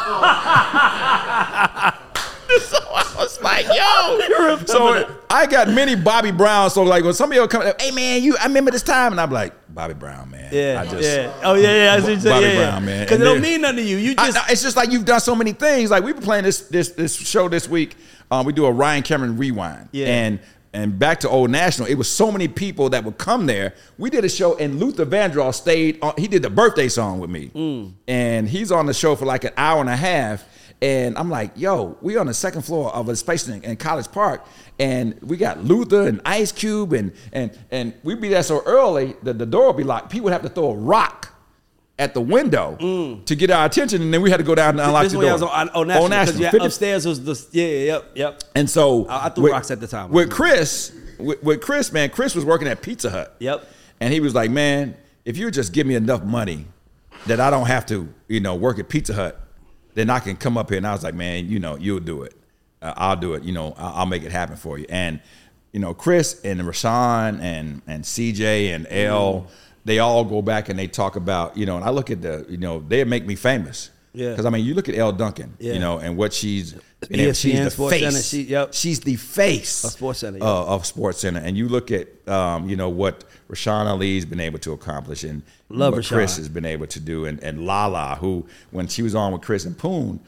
So I was like, yo. So I got many Bobby Browns. So like when somebody will come, hey man, I remember this time, and I'm like, Bobby Brown, man. Oh yeah. Bobby Brown, man. Because it don't mean nothing to you. It's just like you've done so many things. Like we were playing this show this week. We do a Ryan Cameron rewind. Yeah. And back to Old National, it was so many people that would come there. We did a show, and Luther Vandross stayed on. He did the birthday song with me, and he's on the show for like an hour and a half. And I'm like, yo, we on the second floor of a space in College Park, and we got Luther and Ice Cube, and we'd be there so early that the door would be locked. People would have to throw a rock at the window to get our attention, and then we had to go down and unlock the door. This was on National, because upstairs was the yep. And so I threw rocks at the time. With Chris, man, Chris was working at Pizza Hut. Yep. And he was like, man, if you just give me enough money that I don't have to, work at Pizza Hut, then I can come up here. And I was like, man, you'll do it. I'll do it. I'll make it happen for you. And, Chris and Rashawn and CJ and L, they all go back and they talk about, and I look at they make me famous. Yeah. Because, you look at Elle Duncan, and what she's she's the Sports face. Center, She's the face of Sports Center. Of Sports Center. And you look at, what Rashawn Ali's been able to accomplish and what Rashawn. Chris has been able to do. And Lala, who, when she was on with Chris and Poon,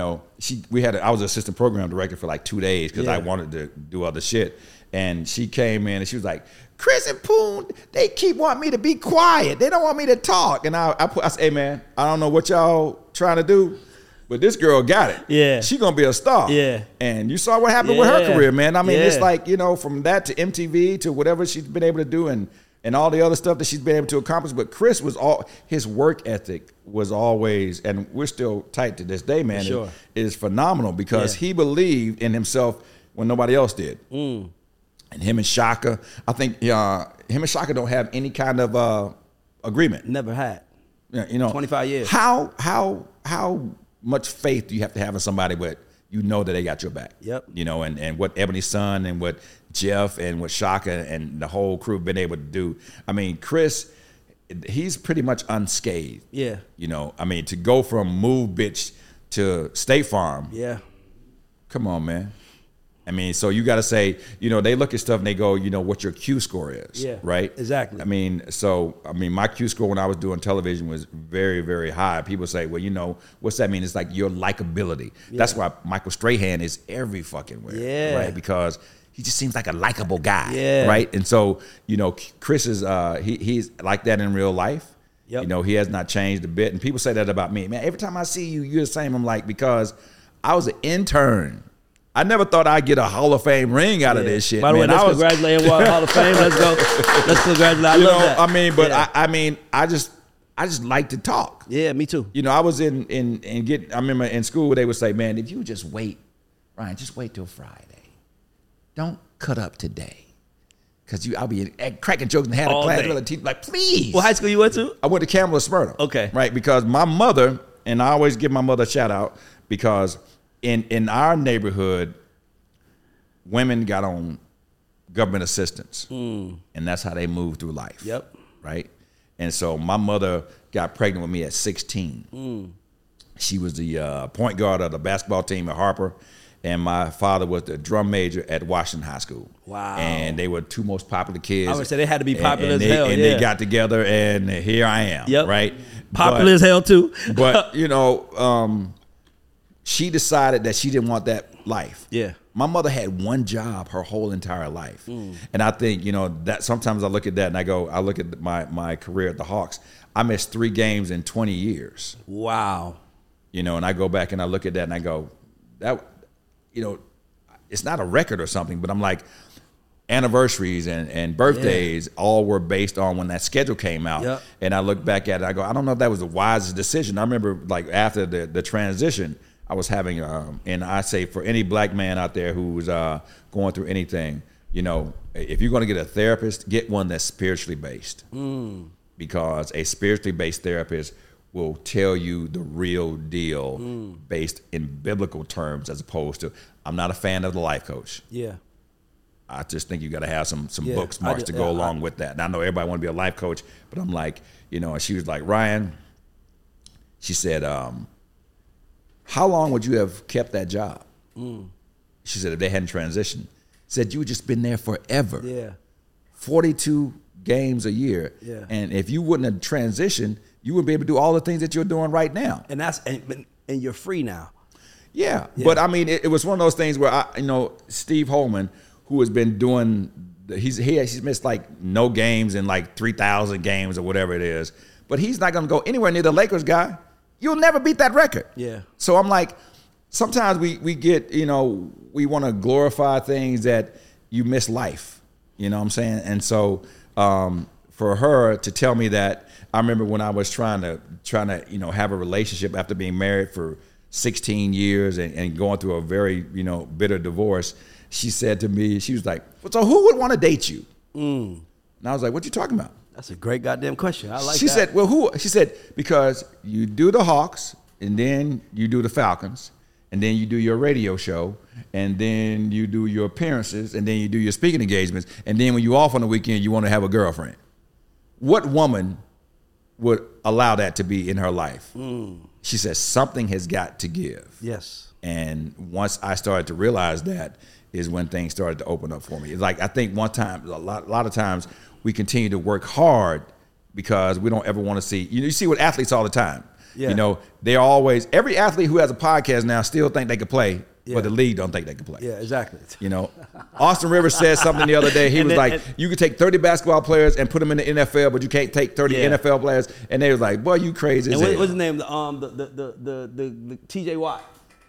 I was assistant program director for like 2 days because I wanted to do other shit. And she came in and she was like, Chris and Poon, they keep wanting me to be quiet. They don't want me to talk. And I said, hey man, I don't know what y'all trying to do, but this girl got it. Yeah. She gonna be a star. Yeah. And you saw what happened with her career, man. It's like, from that to MTV to whatever she's been able to do and all the other stuff that she's been able to accomplish. But Chris his work ethic was always, and we're still tight to this day, man. Sure. It is phenomenal because he believed in himself when nobody else did. And him and Shaka, I think him and Shaka don't have any kind of agreement. Never had. 25 years. How much faith do you have to have in somebody but that they got your back? Yep. And what Ebony's son and what Jeff and what Shaka and the whole crew have been able to do. I mean, Chris, he's pretty much unscathed. Yeah. You know, I mean, to go from Move Bitch to State Farm. Yeah. Come on, man. I mean, so you got to say, you know, they look at stuff and they go, you know, what your Q score is. Yeah. Right? Exactly. I mean, my Q score when I was doing television was very, very high. People say, well, you know, what's that mean? It's like your likability. Yeah. That's why Michael Strahan is every fucking where. Yeah. Right? Because he just seems like a likable guy. Yeah. Right? And so, you know, Chris is, he's like that in real life. Yep. You know, he has not changed a bit. And people say that about me. Man, every time I see you, you're the same. I'm like, because I was an intern. I never thought I'd get a Hall of Fame ring out of this shit. By the way, let's congratulate him on Hall of Fame. Let's go. Let's congratulate. I love that. I mean, but yeah. I just like to talk. Yeah, me too. You know, I was I remember in school they would say, man, if you just wait, Ryan, just wait till Friday. Don't cut up today. Because I'll be cracking jokes in the head of class. The teacher like, please. What high school you went to? I went to Campbell or Smyrna. Okay. Right, because my mother, and I always give my mother a shout out, because in our neighborhood, women got on government assistance, and that's how they moved through life. Yep. Right? And so my mother got pregnant with me at 16. She was the point guard of the basketball team at Harper, and my father was the drum major at Washington High School. Wow. And they were two most popular kids. I would say they had to be popular as hell. And they got together, and here I am. Yep. Right? Popular as hell, too. But, you know, she decided that she didn't want that life. Yeah. My mother had one job her whole entire life. And I think, you know, that sometimes I look at that and I look at my career at the Hawks. I missed 3 games in 20 years. Wow. You know, and I go back and I look at that and I go, that, you know, it's not a record or something, but I'm like, anniversaries and birthdays all were based on when that schedule came out. Yep. And I look back at it, I go, I don't know if that was the wisest decision. I remember like after the transition, I was having, and I say for any black man out there who's going through anything, you know, if you're going to get a therapist, get one that's spiritually based. Because a spiritually based therapist will tell you the real deal based in biblical terms, as opposed to, I'm not a fan of the life coach. Yeah. I just think you got to have some book smarts to go along with that. And I know everybody want to be a life coach, but I'm like, you know, and she was like, Ryan, she said, how long would you have kept that job? She said, if they hadn't transitioned. Said, you would just been there forever. Yeah. 42 games a year. Yeah. And if you wouldn't have transitioned, you wouldn't be able to do all the things that you're doing right now. And and you're free now. Yeah. But I mean, it was one of those things where Steve Holman, who has been doing, he's missed like no games in like 3,000 games or whatever it is, but he's not going to go anywhere near the Lakers guy. You'll never beat that record. Yeah. So I'm like, sometimes we get, you know, we want to glorify things that you miss life. You know what I'm saying? And so for her to tell me that, I remember when I was trying to you know, have a relationship after being married for 16 years and going through a very, you know, bitter divorce. She said to me, she was like, so who would want to date you? And I was like, what you talking about? That's a great goddamn question. I like that. She said, well, who? She said, because you do the Hawks, and then you do the Falcons, and then you do your radio show, and then you do your appearances, and then you do your speaking engagements, and then when you're off on the weekend, you want to have a girlfriend. What woman would allow that to be in her life? She says, something has got to give. Yes. And once I started to realize that is when things started to open up for me. It's like, I think one time, a lot of times, we continue to work hard because we don't ever want to see, you see with athletes all the time. Yeah. You know, they're always, every athlete who has a podcast now still think they could play, but the league don't think they can play. Yeah, exactly. You know, Austin Rivers said something the other day. He was like, you could take 30 basketball players and put them in the NFL, but you can't take 30 NFL players. And they was like, boy, you crazy. And what's his name? The TJ Watt.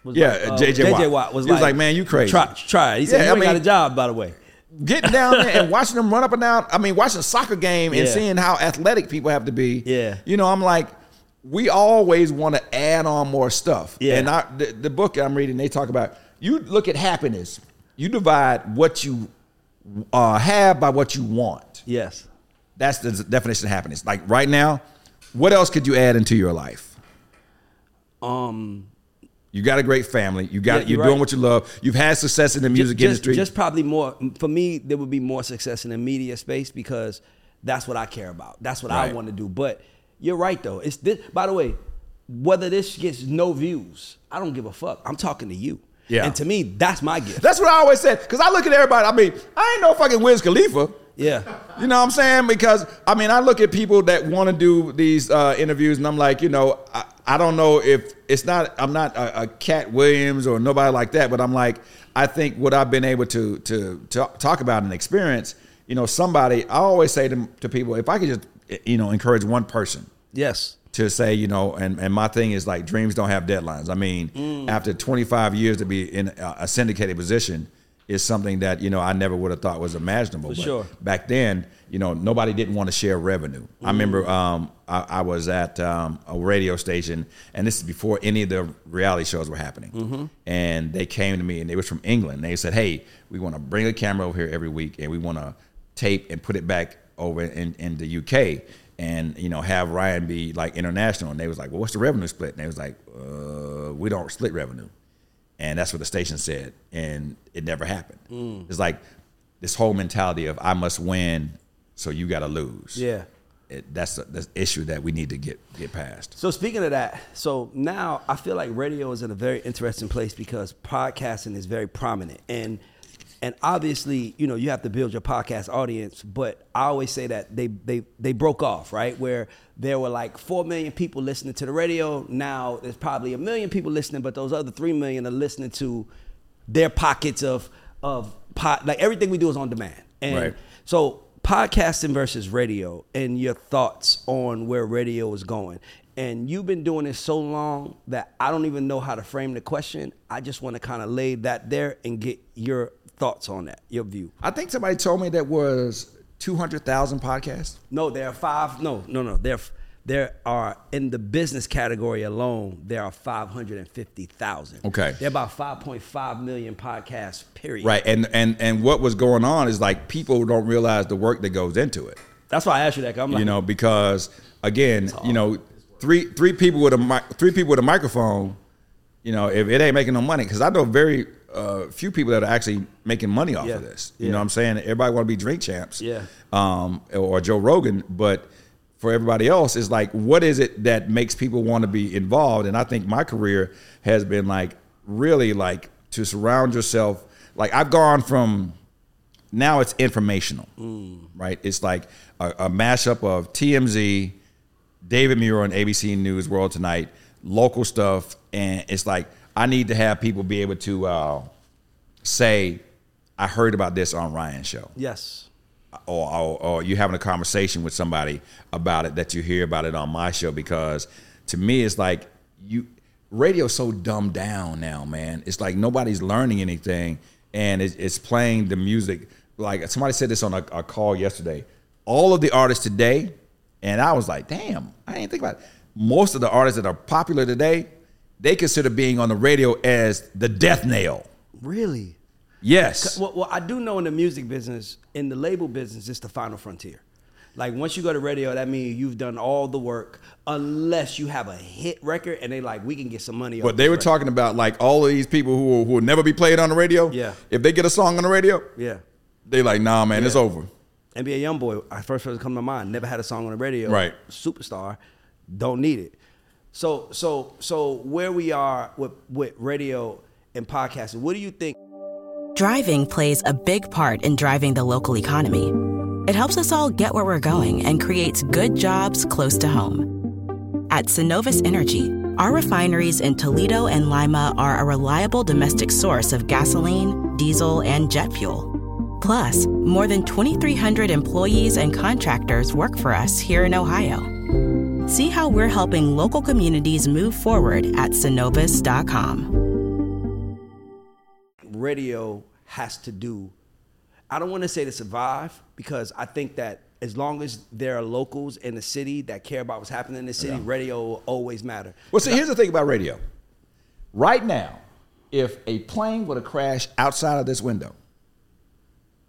JJ Watt was like, man, you crazy. Try it. He said, you ain't got a job, by the way. Getting down there and watching them run up and down. I mean, watching a soccer game and seeing how athletic people have to be. Yeah. You know, I'm like, we always want to add on more stuff. Yeah. And the book I'm reading, they talk about, you look at happiness. You divide what you have by what you want. Yes. That's the definition of happiness. Like right now, what else could you add into your life? You got a great family. You got Yeah, you're doing what you love. You've had success in the music industry. Just probably more for me. There would be more success in the media space because that's what I care about. That's what I want to do. But you're right though. It's this. By the way, whether this gets no views, I don't give a fuck. I'm talking to you. Yeah. And to me, that's my gift. That's what I always said. Because I look at everybody. I mean, I ain't no fucking Wiz Khalifa. Yeah. You know what I'm saying? Because, I mean, I look at people that want to do these interviews and I'm like, you know, I don't know if it's not, I'm not a Cat Williams or nobody like that, but I'm like, I think what I've been able to talk about and experience, you know, somebody, I always say to people, if I could just, you know, encourage one person. Yes. To say, you know, and my thing is like dreams don't have deadlines. I mean, after 25 years to be in a syndicated position, is something that, you know, I never would have thought was imaginable. For but sure. Back then, you know, nobody didn't want to share revenue. I remember I was at a radio station, and this is before any of the reality shows were happening. And they came to me, and they was from England. They said, hey, we want to bring a camera over here every week, and we want to tape and put it back over in the UK. And, you know, have Ryan be like international. And they was like, well, what's the revenue split? And they was like, we don't split revenue. And that's what the station said. And it never happened. It's like this whole mentality of I must win, so you got to lose. Yeah. That's the issue that we need to get past. So speaking of that, so now I feel like radio is in a very interesting place because podcasting is very prominent. And obviously, you know, you have to build your podcast audience, but I always say that they broke off, right? Where there were like 4 million people listening to the radio. Now there's probably 1 million people listening, but those other 3 million are listening to their pockets of like everything we do is on demand. And so podcasting versus radio and your thoughts on where radio is going. And you've been doing it so long that I don't even know how to frame the question. I just want to kind of lay that there and get your thoughts on that, your view. I think somebody told me that was 200,000 podcasts. No, there are five. No. There are, in the business category alone, there are 550,000. Okay. There are about 5.5 million podcasts, period. Right. And what was going on is like people don't realize the work that goes into it. That's why I asked you that. I'm like, You know, because again, you know, three people with a microphone, you know, if it ain't making no money, because I know very few people that are actually making money off of this. You know what I'm saying? Everybody want to be drink champs. Yeah. Or Joe Rogan, but for everybody else, it's like, what is it that makes people want to be involved? And I think my career has been like really like to surround yourself. Like I've gone from now it's informational, right? It's like a mashup of TMZ, David Muir on ABC News, World Tonight, local stuff, and it's like I need to have people be able to say, I heard about this on Ryan's show. Yes. Or you having a conversation with somebody about it that you hear about it on my show, because to me it's like radio's so dumbed down now, man. It's like nobody's learning anything, and it's playing the music. Like somebody said this on a call yesterday. All of the artists today, and I was like, damn, I didn't think about it. Most of the artists that are popular today, they consider being on the radio as the death knell. Really? Yes. Well, I do know in the music business, in the label business, it's the final frontier. Like once you go to radio, that means you've done all the work, unless you have a hit record and they like, we can get some money. But they were talking about like all of these people who will never be played on the radio. Yeah. If they get a song on the radio, yeah, they like, nah, man, it's over. NBA YoungBoy, first person to come to mind, never had a song on the radio. Right. Superstar, don't need it. So where we are with radio and podcasting, what do you think? Driving plays a big part in driving the local economy. It helps us all get where we're going and creates good jobs close to home. At Synovus Energy, our refineries in Toledo and Lima are a reliable domestic source of gasoline, diesel, and jet fuel. Plus, more than 2,300 employees and contractors work for us here in Ohio. See how we're helping local communities move forward at Synovus.com. Radio has to do, I don't want to say to survive, because I think that as long as there are locals in the city that care about what's happening in the city, radio will always matter. Well, see, here's the thing about radio. Right now, if a plane were to crash outside of this window,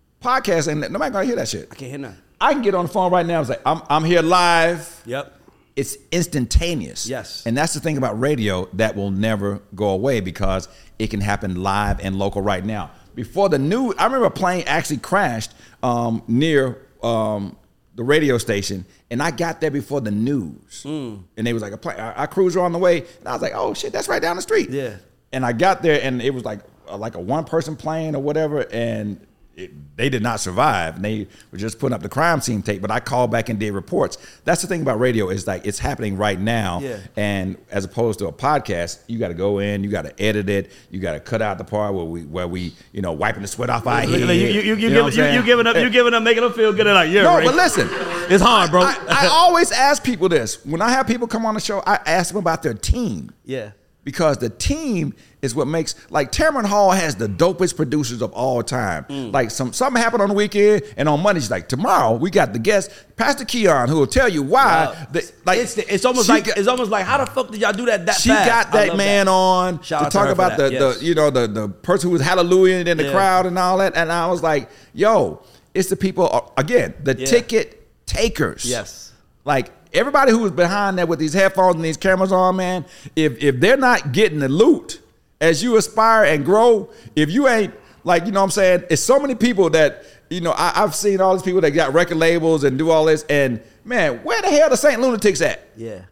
podcast ain't nobody gonna hear that shit. I can't hear nothing. I can get on the phone right now and say, I'm here live. Yep. it's instantaneous. Yes. And that's the thing about radio that will never go away because it can happen live and local right now. Before the news, I remember a plane actually crashed near the radio station, and I got there before the news. And they was like a plane. I cruised on the way, and I was like, "Oh shit, that's right down the street." Yeah. And I got there, and it was like a one-person plane or whatever, and they did not survive. And they were just putting up the crime scene tape. But I called back and did reports. That's the thing about radio is like it's happening right now. Yeah. And as opposed to a podcast, you got to go in, you got to edit it, you got to cut out the part where we wiping the sweat off our head. You giving up, making them feel good. Like, yeah, no, Ray. but listen, it's hard, bro. I always ask people this when I have people come on the show. I ask them about their team. Yeah. Because the team is what makes, like Tamron Hall has the dopest producers of all time. Like something happened on the weekend, and on Monday she's like, tomorrow we got the guest, Pastor Keon, who will tell you why. It's almost like how the fuck did y'all do that she fast? Got that man on to talk about the person who was hallelujah in the crowd and all that. And I was like, yo, it's the people, again, the ticket takers. Yes. Like, everybody who was behind that with these headphones and these cameras on, man, if they're not getting the loot as you aspire and grow, if you ain't, like, you know what I'm saying? It's so many people that, I've seen all these people that got record labels and do all this, and, man, where the hell the Saint Lunatics at? Yeah.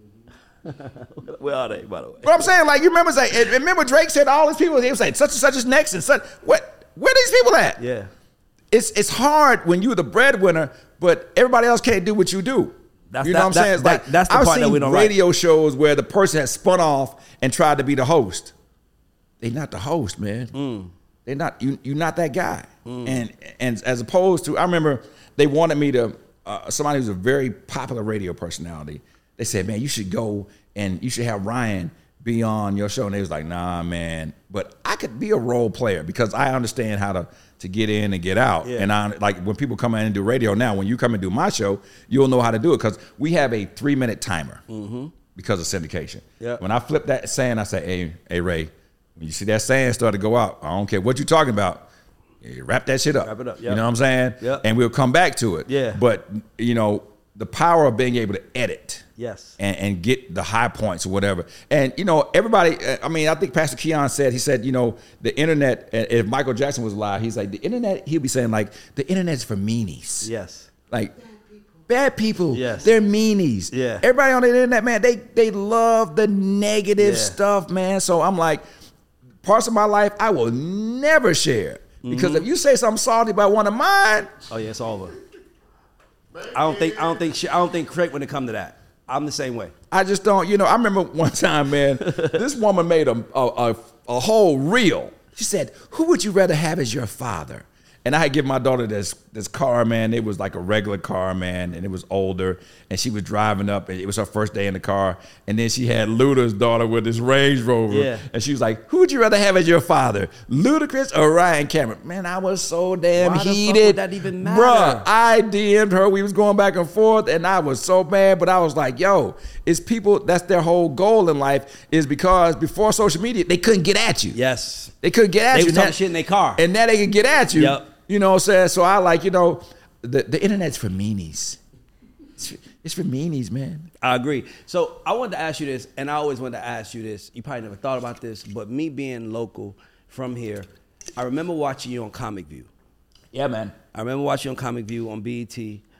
Where are they, by the way? But I'm saying, like, you remember Drake said all these people, he was saying such and such is next, and such, where these people at? Yeah. It's hard when you're the breadwinner, but everybody else can't do what you do. What I'm saying? It's like, that's the part that we don't I've seen radio shows where the person has spun off and tried to be the host. They're not the host, man. They're not. You're not that guy. And as opposed to, I remember they wanted me to. Somebody who's a very popular radio personality. They said, man, you should go and you should have Ryan be on your show. And they was like, nah, man. But I could be a role player because I understand how to get in and get out. Yeah. And I like when people come in and do radio now, when you come and do my show, you'll know how to do it because we have a 3-minute timer because of syndication. Yep. When I flip that saying, I say, hey, Ray, when you see that saying start to go out, I don't care what you're talking about, wrap that shit up. Wrap it up. Yep. You know what I'm saying? Yep. And we'll come back to it. Yeah. But, the power of being able to edit. Yes. And get the high points or whatever. And, everybody, I think Pastor Keon said, the internet, if Michael Jackson was alive, he's like, the internet, he'll be saying, like, the internet's for meanies. Yes. Like, bad people. Yes. They're meanies. Yeah. Everybody on the internet, man, they love the negative stuff, man. So I'm like, parts of my life I will never share. Because if you say something salty about one of mine. Oh, yeah, it's over. I don't think Craig when it come to that. I'm the same way. I just don't, I remember one time, man, this woman made a whole reel. She said, who would you rather have as your father? And I had given my daughter this car, man. It was like a regular car, man, and it was older. And she was driving up, and it was her first day in the car. And then she had Luda's daughter with this Range Rover. Yeah. And she was like, who would you rather have as your father, Ludacris or Ryan Cameron? Man, I was so damn heated. Why the fuck would that even matter? Bruh, I DM'd her. We was going back and forth, and I was so mad. But I was like, yo, it's people, that's their whole goal in life is because before social media, they couldn't get at you. Yes. They couldn't get at you. They were talking shit in their car. And now they can get at you. Yep. You know what I'm saying? So I like, the internet's for meanies. It's for meanies, man. I agree. So I wanted to ask you this, and I always wanted to ask you this. You probably never thought about this, but me being local from here, I remember watching you on Comic View. Yeah, man. I remember watching you on Comic View on BET.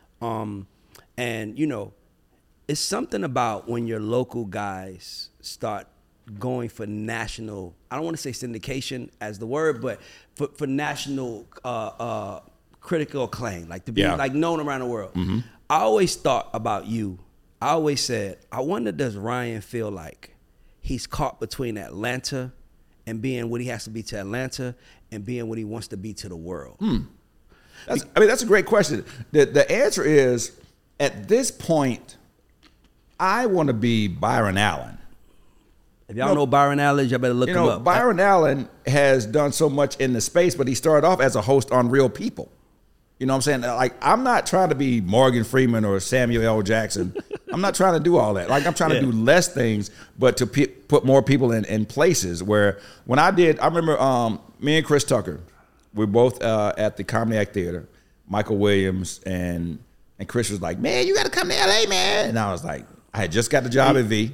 And, it's something about when your local guys start going for national, I don't want to say syndication as the word, but for national critical acclaim, like to be like known around the world. Mm-hmm. I always thought about you. I always said, I wonder, does Ryan feel like he's caught between Atlanta and being what he has to be to Atlanta and being what he wants to be to the world? That's a great question. The answer is, at this point, I want to be Byron Allen. If y'all know Byron Allen, you better look him up. Byron Allen has done so much in the space, but he started off as a host on Real People. You know what I'm saying? Like, I'm not trying to be Morgan Freeman or Samuel L. Jackson. I'm not trying to do all that. Like, I'm trying to do less things, but to put more people in places where when I remember me and Chris Tucker, we're both at the Comedy Act Theater, Michael Williams, and Chris was like, man, you got to come to LA, man. And I was like, I had just got the job at V.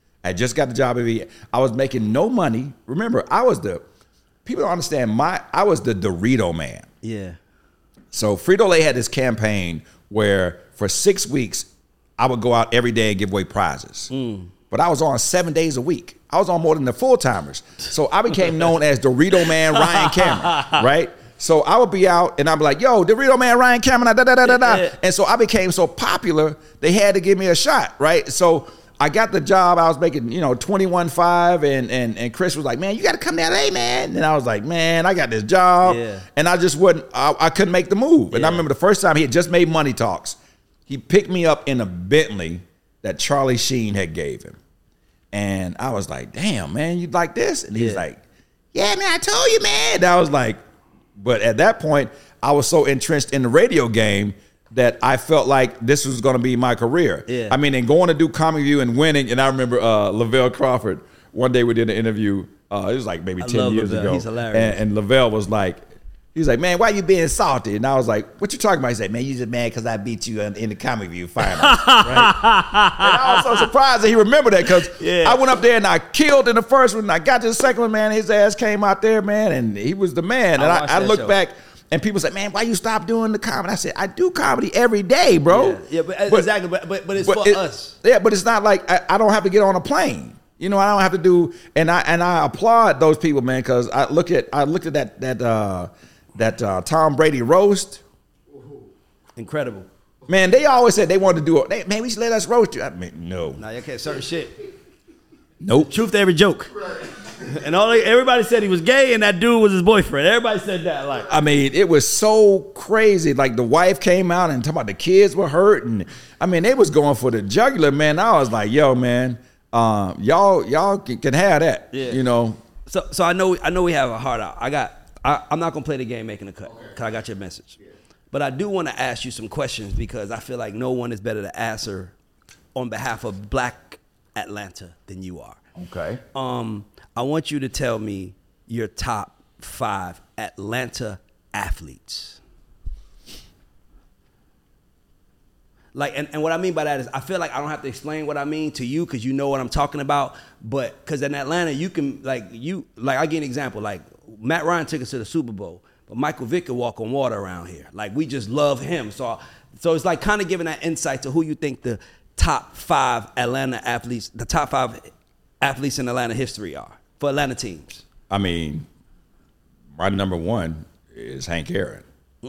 I was making no money. Remember, people don't understand, I was the Dorito man. Yeah. So Frito-Lay had this campaign where for 6 weeks, I would go out every day and give away prizes. But I was on 7 days a week. I was on more than the full-timers. So I became known as Dorito Man Ryan Cameron, right? So I would be out and I'd be like, yo, Dorito Man Ryan Cameron, da. And so I became so popular, they had to give me a shot, right? So I got the job. I was making, $21.5, and Chris was like, man, you got to come to LA, man. And I was like, man, I got this job. Yeah. And I just I couldn't make the move. And I remember the first time he had just made Money Talks, he picked me up in a Bentley that Charlie Sheen had gave him. And I was like, damn, man, you like this? And he's like, yeah, man, I told you, man. And I was like, but at that point, I was so entrenched in the radio game that I felt like this was going to be my career. Yeah. I mean, and going to do Comic View and winning. And I remember Lavelle Crawford, one day we did an interview. It was like maybe 10 years ago. He's hilarious. And Lavelle was like, man, why you being salty? And I was like, what you talking about? He said, man, you just mad because I beat you in the Comic View final. Right? And I was so surprised that he remembered that because I went up there and I killed in the first one. And I got to the second one, man. His ass came out there, man, and he was the man. And I look back. And people say, man, why you stop doing the comedy? I said, I do comedy every day, bro. Yeah, but exactly. But it's for us. Yeah, but it's not like I don't have to get on a plane. I don't have to do. And I applaud those people, man, because I looked at that Tom Brady roast. Incredible. Man, they always said they wanted to do it. Man, we should let us roast you. I mean, no. Nah, you can't certain shit. Nope. Truth to every joke. And everybody said he was gay and that dude was his boyfriend. Everybody said that. Like, I mean, it was so crazy. Like the wife came out and talking about the kids were hurt, and I mean, they was going for the jugular, man. I was like, yo, man, y'all can have that. Yeah. So I know we have a heart out. I'm not gonna play the game making a cut because I got your message. Yeah. But I do want to ask you some questions because I feel like no one is better to answer on behalf of Black Atlanta than you are. Okay. I want you to tell me your top 5 Atlanta athletes. Like, and what I mean by that is I feel like I don't have to explain what I mean to you because you know what I'm talking about. But because in Atlanta, you can, I'll give you an example. Like, Matt Ryan took us to the Super Bowl, but Michael Vick could walk on water around here. Like, we just love him. So it's like kind of giving that insight to who you think the top 5 Atlanta athletes, the top 5 athletes in Atlanta history are for Atlanta teams. I mean, my number 1 is Hank Aaron.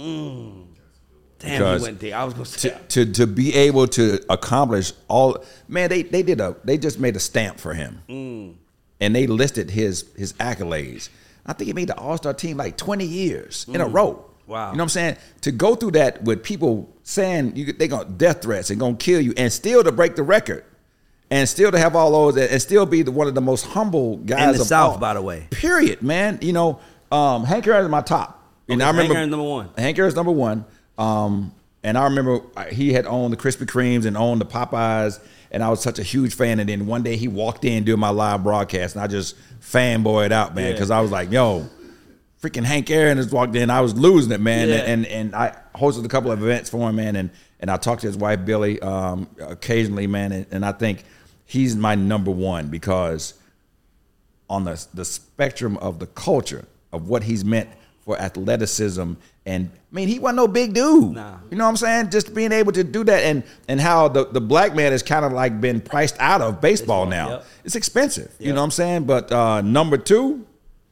Damn, he went there. I was gonna say to be able to accomplish all. Man, they just made a stamp for him, and they listed his accolades. I think he made the All-Star team like 20 years in a row. Wow. You know what I'm saying? To go through that with people saying they gonna death threats and gonna kill you, and still to break the record, and still to have all those, and still be one of the most humble guys in the of South, all. by the way. Period, man. Hank Aaron is my top. Okay, I remember Hank Aaron's number 1. Hank Aaron's number 1. And I remember he had owned the Krispy Kremes and owned the Popeyes, and I was such a huge fan. And then one day he walked in doing my live broadcast, and I just fanboyed out, man, because I was like, yo, freaking Hank Aaron has walked in. I was losing it, man. Yeah. And I hosted a couple of events for him, man, and I talked to his wife, Billy, occasionally, man, and I think he's my number 1 because on the spectrum of the culture of what he's meant for athleticism. And I mean, he wasn't no big dude. Nah. You know what I'm saying? Just being able to do that, and how the black man has kind of like been priced out of baseball now. Yep. It's expensive. Yep. You know what I'm saying? But number 2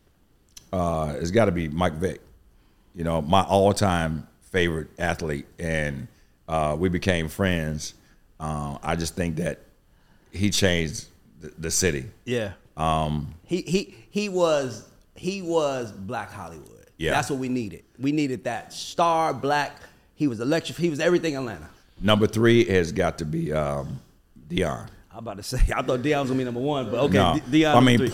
has got to be Mike Vick. My all-time favorite athlete, and we became friends. I just think that he changed the city. Yeah. He was Black Hollywood. Yeah. That's what we needed. We needed that star Black. He was electric. He was everything Atlanta. Number 3 has got to be Deion. I'm about to say, I thought Deion was gonna be number 1, but okay, No. Deion. I mean, 3.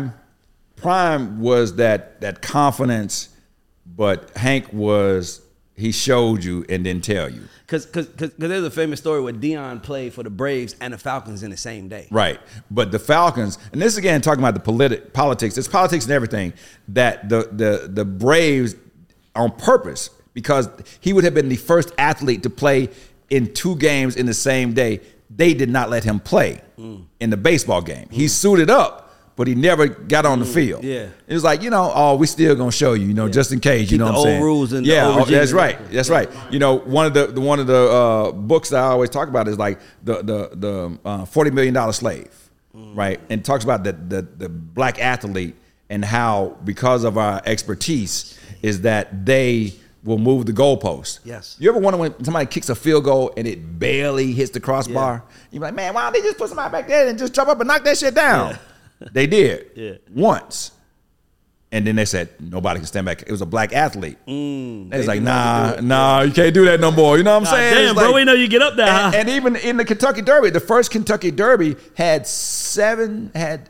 Prime was that confidence, but Hank he showed you and didn't tell you. Because there's a famous story where Deion played for the Braves and the Falcons in the same day. Right. But the Falcons, and this again talking about the politics, it's politics and everything, that the Braves on purpose, because he would have been the first athlete to play in 2 games in the same day, they did not let him play in the baseball game. He suited up, but he never got on the field. Yeah. It was like, we still gonna show you, just in case, Keep what the I'm old saying? rules and the yeah, old regime. that's right. That's right. One of the books that I always talk about is like the $40 million slave, right? And it talks about the black athlete and how, because of our expertise, is that they will move the goalpost. Yes. You ever wonder when somebody kicks a field goal and it barely hits the crossbar? You're like, man, why don't they just put somebody back there and just jump up and knock that shit down? Yeah. They did. Yeah. Once. And then they said, nobody can stand back. It was a black athlete. They was like, nah, you can't do that no more. You know what I'm saying? Damn, It's bro, like- we know you get up there. huh? and even in the Kentucky Derby, the first Kentucky Derby had 17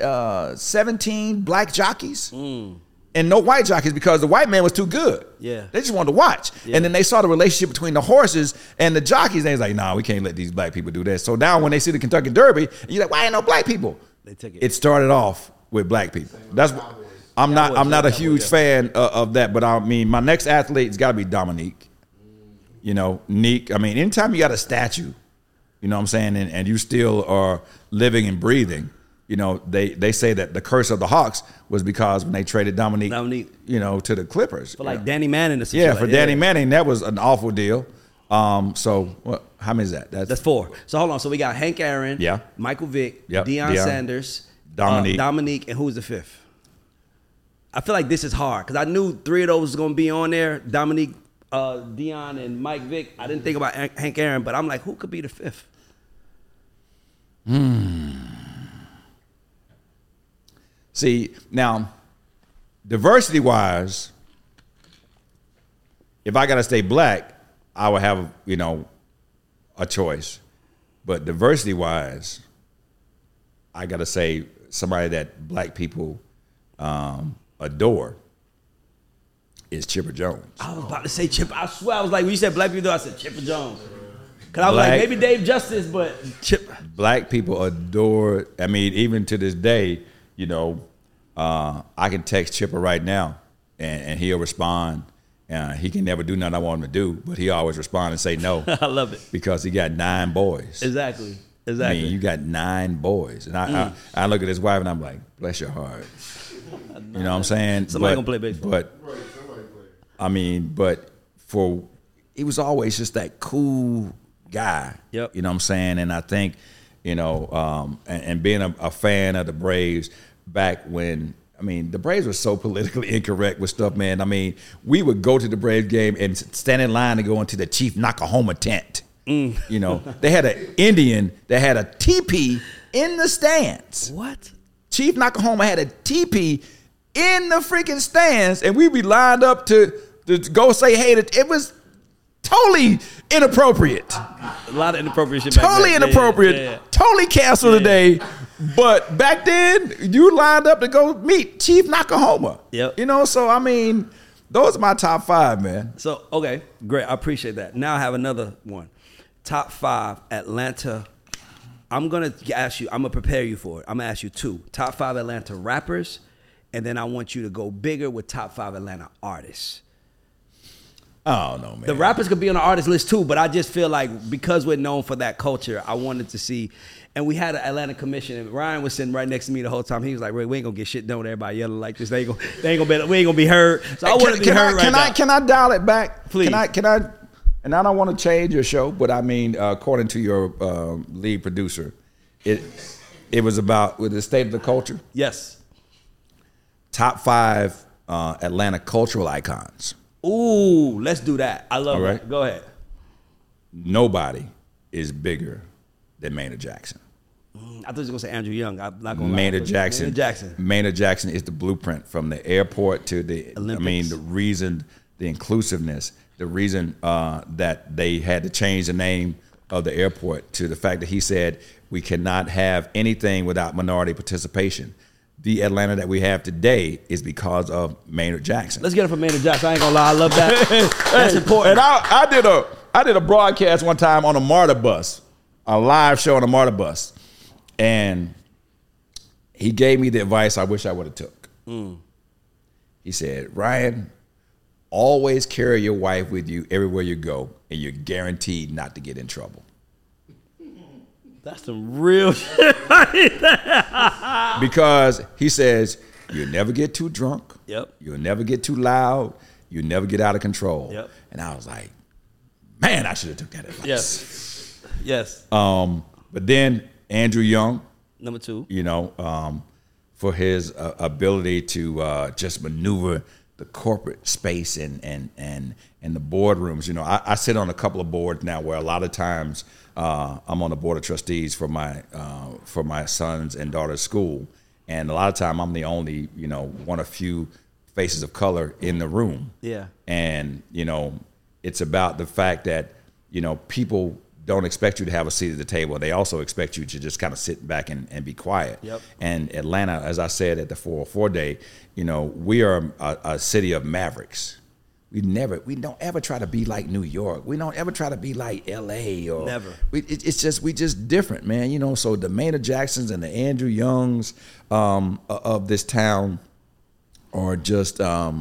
black jockeys and no white jockeys because the white man was too good. Yeah. They just wanted to watch. Yeah. And then they saw the relationship between the horses and the jockeys. They was like, nah, we can't let these black people do that. So now when they see the Kentucky Derby, you're like, why ain't no black people? They took it. It started off with black people. That's I'm not a huge fan of that, but I mean, my next athlete's got to be Dominique. Neek. I mean, anytime you got a statue, you know what I'm saying, and you still are living and breathing, they say that the curse of the Hawks was because when they traded Dominique, to the Clippers. For like Danny Manning or something. Yeah, for Danny Manning, that was an awful deal. So how many is that? That's 4. So hold on. So we got Hank Aaron, Yeah. Michael Vick, Yep. Deion Deion, Sanders, Dominique. and who's the 5th? I feel like this is hard because I knew 3 of those was going to be on there. Dominique, Deion, and Mike Vick. I didn't think about Hank Aaron, but I'm like, who could be the 5th? See, now, diversity-wise, if I got to stay black, I would have, a choice. But diversity-wise, I got to say somebody that black people adore is Chipper Jones. I was about to say Chipper. I swear, I was like, when you said black people, I said Chipper Jones. Because I was Black- like, maybe Dave Justice, but Chipper. Black people adore, I mean, even to this day, I can text Chipper right now and he'll respond. He can never do nothing I want him to do, but he always respond and say no. I love it. Because he got 9 boys. Exactly. I mean, you got 9 boys. And I look at his wife and I'm like, bless your heart. You know what I'm saying? Somebody gonna play baseball. But he was always just that cool guy. Yep. You know what I'm saying? And I think, and being a fan of the Braves back when, the Braves were so politically incorrect with stuff, man. I mean, we would go to the Braves game and stand in line to go into the Chief Nakahoma tent. They had an Indian that had a teepee in the stands. What? Chief Nakahoma had a teepee in the freaking stands, and we'd be lined up to go say hey. It was totally inappropriate. A lot of inappropriate shit back Totally then. inappropriate. Yeah. Totally canceled today. But back then, you lined up to go meet Chief Nakahoma. Yep. So those are my top 5, man. So, okay, great. I appreciate that. Now I have another one. Top 5 Atlanta. I'm going to ask you, I'm going to prepare you for it. I'm going to ask you 2. Top 5 Atlanta rappers, and then I want you to go bigger with top 5 Atlanta artists. Oh, no, man. The rappers could be on the artist list too, but I just feel like because we're known for that culture, I wanted to see. And we had an Atlanta commission, and Ryan was sitting right next to me the whole time. He was like, "Ray, we ain't gonna get shit done with everybody yelling like this. We ain't gonna be heard." So I want to be heard right now. Can I dial it back? Please. Can I? And I don't want to change your show, but according to your lead producer, it was about with the state of the culture. Yes. Top 5 Atlanta cultural icons. Ooh, let's do that. I love All it. right. Go ahead. Nobody is bigger than Maynard Jackson. I thought you were gonna say Andrew Young. I'm not gonna lie. Maynard Jackson. Maynard Jackson. Maynard Jackson is the blueprint from the airport to the Olympics. the reason, the inclusiveness, the reason that they had to change the name of the airport to the fact that he said we cannot have anything without minority participation. The Atlanta that we have today is because of Maynard Jackson. Let's get it from Maynard Jackson. I ain't gonna lie. I love that. That's important. And I did a broadcast one time on a MARTA bus, a live show on a MARTA bus, and he gave me the advice I wish I would have took. He said, Ryan, always carry your wife with you everywhere you go, and you're guaranteed not to get in trouble. That's some real shit right there. Because he says, you'll never get too drunk. Yep. You'll never get too loud. You'll never get out of control. Yep. And I was like, man, I should have took that advice. Yes. But then Andrew Young, Number 2. you know, for his ability to just maneuver the corporate space and the boardrooms. You know, I sit on a couple of boards now where a lot of times I'm on the board of trustees for my sons and daughters' school, and a lot of time I'm the only, you know, one of few faces of color in the room. Yeah. And you know, it's about the fact that, you know, people don't expect you to have a seat at the table. They also expect you to just kind of sit back and be quiet. Yep. And Atlanta, as I said at the 404 Day, you know, we are a city of mavericks. We don't ever try to be like New York. We don't ever try to be like LA or never. we just different, man. You know, so the Maynard Jacksons and the Andrew Youngs of this town are just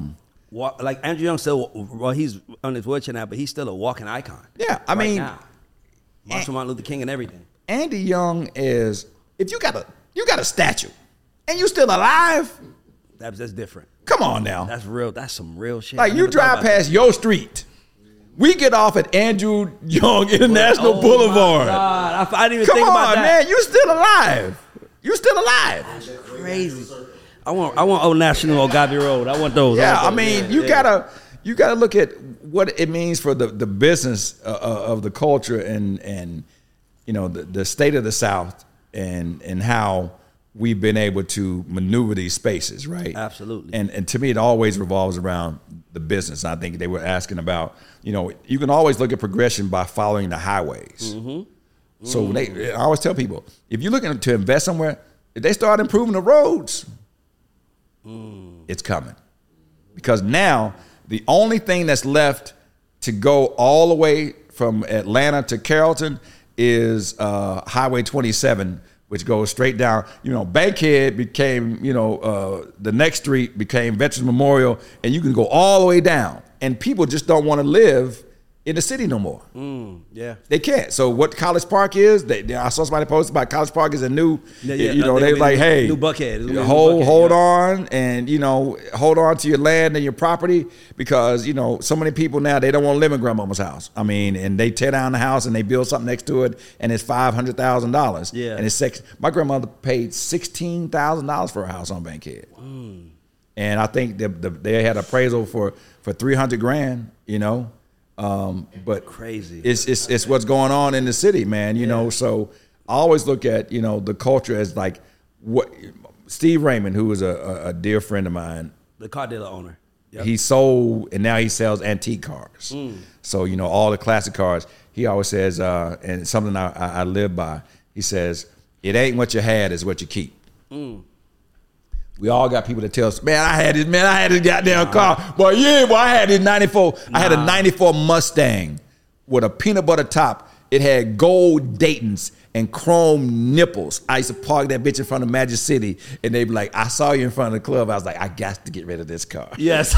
like Andrew Young still, well, he's on his wheelchair now, but he's still a walking icon. Yeah, I mean, now. Martin Luther King and everything. Andy Young is, if you got a statue and you still alive, That's different. come on now. That's real. That's some real shit. Like I you never thought drive about past your street. We get off at Andrew Young International Oh, Boulevard. my God. I didn't even Come think about on, that. man. You still alive. You still alive. Crazy. I want Old National or Gabi Road. I want those. Yeah, want I those. mean, Yeah, you gotta look at what it means for the business of the culture and you know the state of the South and how we've been able to maneuver these spaces, right? Absolutely. And to me, it always revolves around the business. I think they were asking about, you know, you can always look at progression by following the highways. Mm-hmm. So I always tell people, if you're looking to invest somewhere, if they start improving the roads, it's coming. Because now the only thing that's left to go all the way from Atlanta to Carrollton is Highway 27, which goes straight down. You know, Bankhead became, you know, the next street became Veterans Memorial, and you can go all the way down. And people just don't want to live in the city no more. Yeah. They can't. So what College Park is, I saw somebody post about College Park is a new, you know, they like, hey, new Buckhead. Hold on, and, you know, hold on to your land and your property because, you know, so many people now, they don't want to live in grandmama's house. I mean, and they tear down the house and they build something next to it and it's $500,000. Yeah. And it's my grandmother paid $16,000 for a house on Bankhead. And I think they had appraisal for $300,000, you know. But crazy. It's what's going on in the city, man. You know, so I always look at, you know, the culture as like what Steve Raymond, who is a dear friend of mine, The car dealer owner. Yep. he sold and now he sells antique cars. So, you know, all the classic cars. He always says, and it's something I live by. He says, "It ain't what you had, it's what you keep." We all got people that tell us, man, I had this goddamn car. Boy, I had this 94. I had a 94 Mustang with a peanut butter top. It had gold Daytons and chrome nipples. I used to park that bitch in front of Magic City, and they'd be like, I saw you in front of the club. I was like, I got to get rid of this car. Yes.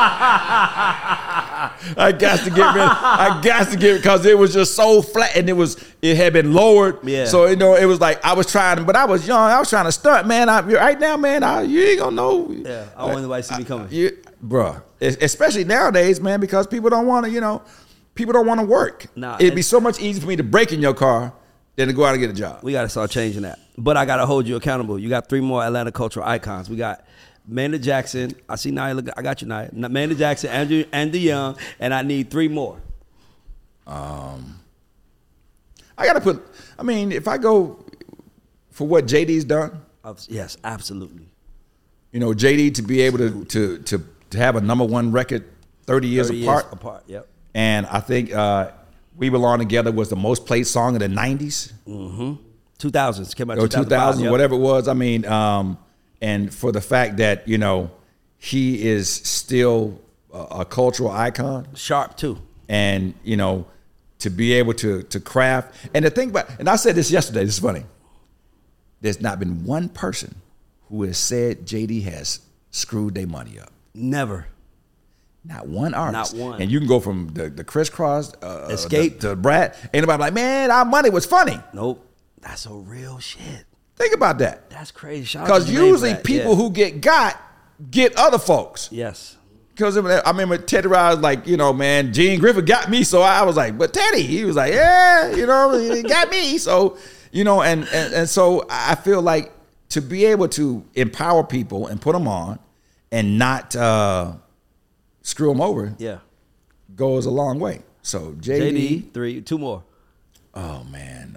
I got to get because it was just so flat and it had been lowered. Yeah. So, you know, it was like I was trying, but I was young. I was trying to stunt, man. Right now, man, you ain't gonna know. Yeah. I want anybody to see me coming. Bruh. Especially nowadays, man, because people don't want to, you know, people don't want to work. Nah, It'd be so much easier for me to break in your car than to go out and get a job. We got to start changing that. But I got to hold you accountable. You got 3 more Atlanta cultural icons. We got Maynard Jackson. I see Nia. Look, I got you, Nia. Maynard Jackson, Andrew Young, and I need 3 more. I got to put, I mean, if I go for what JD's done. Yes, absolutely. You know, JD to be able to have a '1 record 30 years apart. Yep. And I think We Belong Together was the most played song in the 90s. 2000s. Came out Or 2000, yep. Whatever it was. I mean, and for the fact that, you know, he is still a cultural icon. Sharp, too. And, you know, to be able to craft. And the thing about, and I said this yesterday, this is funny. There's not been one person who has said JD has screwed their money up. Never. Not one artist. Not one. And you can go from the Crisscross Escape to Brad. Ain't nobody like, man, our money was funny. Nope. That's a real shit. Think about that. That's crazy. Shout out Because to Jermaine usually for that. people who get other folks. Yes. Because I remember Teddy Riley was like, man, Gene Griffith got me. So I was like, but Teddy, he was like, yeah, he got me. So, and so I feel like to be able to empower people and put them on and not screw them over Yeah. goes a long way. So JD. 2 more. Oh, man.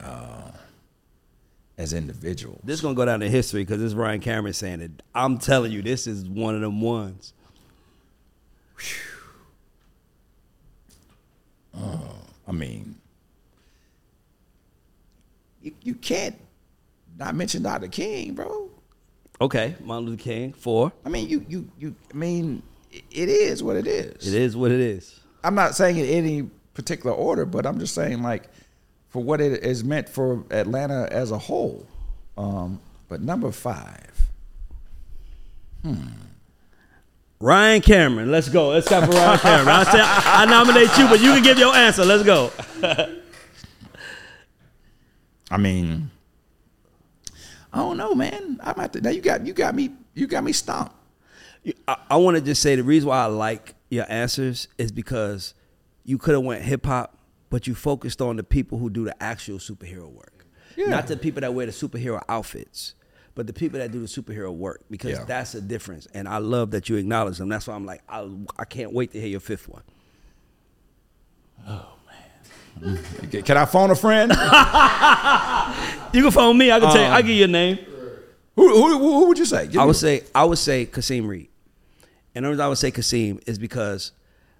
As individuals. This is going to go down in history because this is Ryan Cameron saying it. I'm telling you, this is one of them ones. I mean, you can't not mention Dr. King, bro. Okay, Martin Luther King, 4. I mean, I mean, it is what it is. It is what it is. I'm not saying in any particular order, but I'm just saying, like, for what it is meant for Atlanta as a whole. But number 5. Ryan Cameron, let's go. Let's go for Ryan Cameron. I nominate you, but you can give your answer. Let's go. I mean, I don't know, man. I'm at now. You got me stumped. I want to just say the reason why I like your answers is because you could have went hip hop, but you focused on the people who do the actual superhero work, not the people that wear the superhero outfits, but the people that do the superhero work, because that's a difference. And I love that you acknowledge them. That's why I'm like, I can't wait to hear your 5th one. Oh man, can I phone a friend? You can phone me. I can tell you. I'll give you a name. Who would you say? I would say Kasim Reed. And the reason I would say Kasim is because,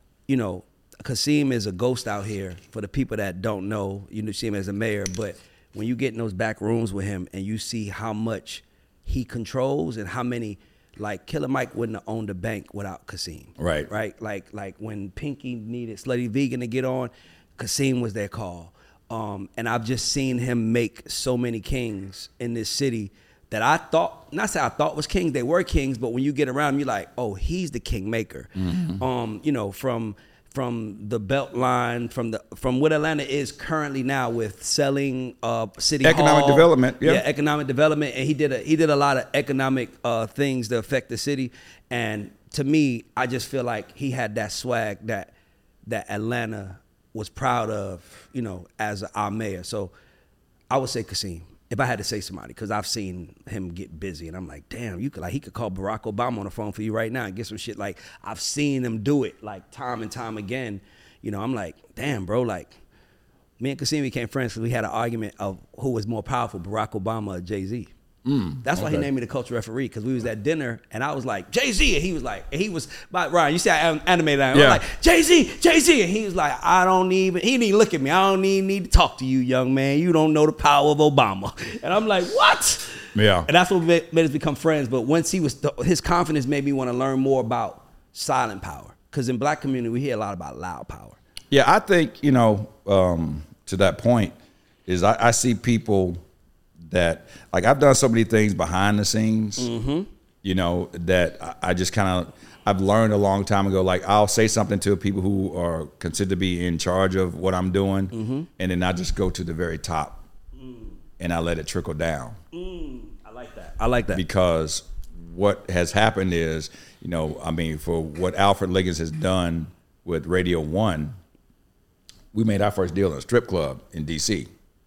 Kasim is a ghost out here. For the people that don't know, you see him as a mayor, but when you get in those back rooms with him and you see how much he controls and how many, like Killer Mike wouldn't have owned a bank without Kasim. Right. Like when Pinky needed Slutty Vegan to get on, Kasim was their call. And I've just seen him make so many kings in this city that I thought, not say I thought was kings, they were kings, but when you get around him, you're like, oh, he's the king maker. Mm-hmm. From the belt line, from what Atlanta is currently now with selling city economic hall, development, economic development, and he did a lot of economic things to affect the city. And to me, I just feel like he had that swag that Atlanta was proud of, as our mayor. So I would say Kasim, if I had to say somebody, because I've seen him get busy, and I'm like, damn, he could call Barack Obama on the phone for you right now and get some shit. Like, I've seen him do it, like, time and time again. I'm like, damn, bro, like, me and Kasim became friends because we had an argument of who was more powerful, Barack Obama or Jay-Z. That's why he named me the culture referee, because we was at dinner and I was like, Jay-Z, and he was but Ryan, you see I animated that. I was like, Jay-Z, and he was like, he didn't even look at me. I don't even need to talk to you, young man. You don't know the power of Obama. And I'm like, what? Yeah. And that's what made us become friends. But once his confidence made me want to learn more about silent power, because in black community we hear a lot about loud power. Yeah, I think, to that point is I see people that, like, I've done so many things behind the scenes, that I just I've learned a long time ago. Like, I'll say something to people who are considered to be in charge of what I'm doing, and then I just go to the very top, and I let it trickle down. I like that. Because what has happened is, for what Alfred Liggins has done with Radio 1, we made our first deal in a strip club in D.C.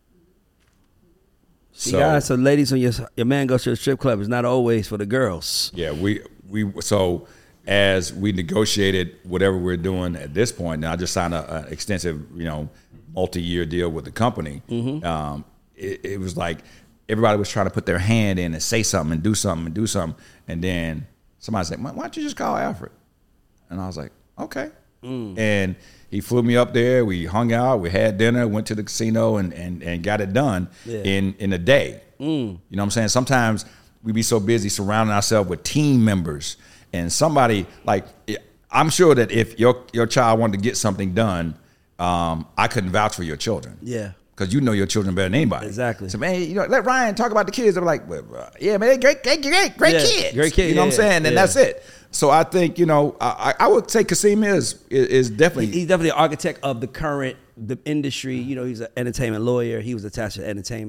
So ladies, when your man goes to a strip club, it's not always for the girls. Yeah, so as we negotiated whatever we're doing at this point, and I just signed an extensive, multi-year deal with the company. It was like everybody was trying to put their hand in and say something and do something, and then somebody said, "Why don't you just call Alfred?" And I was like, "Okay." And he flew me up there. We hung out. We had dinner. Went to the casino and got it done in a day. You know what I'm saying? Sometimes we be so busy surrounding ourselves with team members, and somebody, like, I'm sure that if your child wanted to get something done, I couldn't vouch for your children. Yeah. Because you know your children better than anybody. Exactly. So, man, let Ryan talk about the kids. I'm like, well, yeah, man, they're great kids. Great kids. You know what I'm saying? And that's it. So I think, I would say Kasim is definitely. He's definitely an architect of the industry. He's an entertainment lawyer. He was attached to entertainment.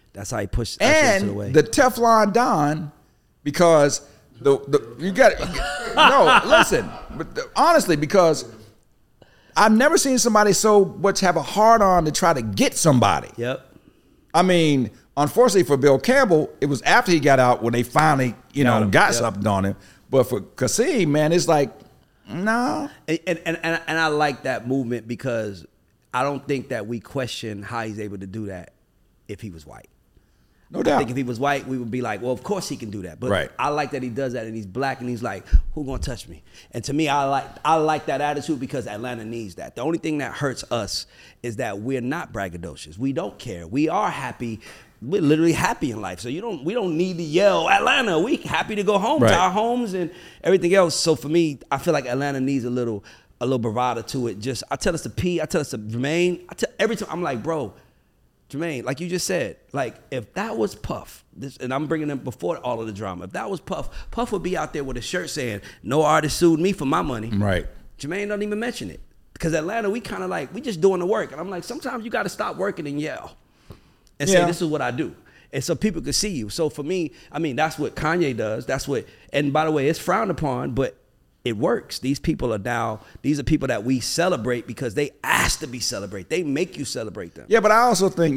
That's how he pushed that shit to the way. And the Teflon Don, because you got no, listen, but honestly, because I've never seen somebody so much have a hard on to try to get somebody. Yep. I mean, unfortunately for Bill Campbell, it was after he got out when they finally, got something on him. But for Kasim, man, it's like, no. And I like that movement because I don't think that we question how he's able to do that if he was white. No doubt. I think if he was white, we would be like, well, of course he can do that. But right. I like that he does that, and he's black, and he's like, who gonna touch me? And to me, I like that attitude because Atlanta needs that. The only thing that hurts us is that we're not braggadocious. We don't care. We are happy. We're literally happy in life. So we don't need to yell, Atlanta, we happy to go home to our homes and everything else. So for me, I feel like Atlanta needs a little bravado to it. Just I tell us to P, I tell us to Jermaine, every time I'm like, bro, Jermaine, like you just said, like if that was Puff, and I'm bringing him before all of the drama, if that was Puff, Puff would be out there with a shirt saying, no artist sued me for my money. Right. Jermaine doesn't even mention it. Because Atlanta, we kind of like, we just doing the work. And I'm like, sometimes you got to stop working and yell and say, this is what I do. And so people could see you. So for me, I mean, that's what Kanye does. That's what, and by the way, it's frowned upon, but it works. These people are now, these are people that we celebrate because they ask to be celebrated. They make you celebrate them. Yeah, but I also think,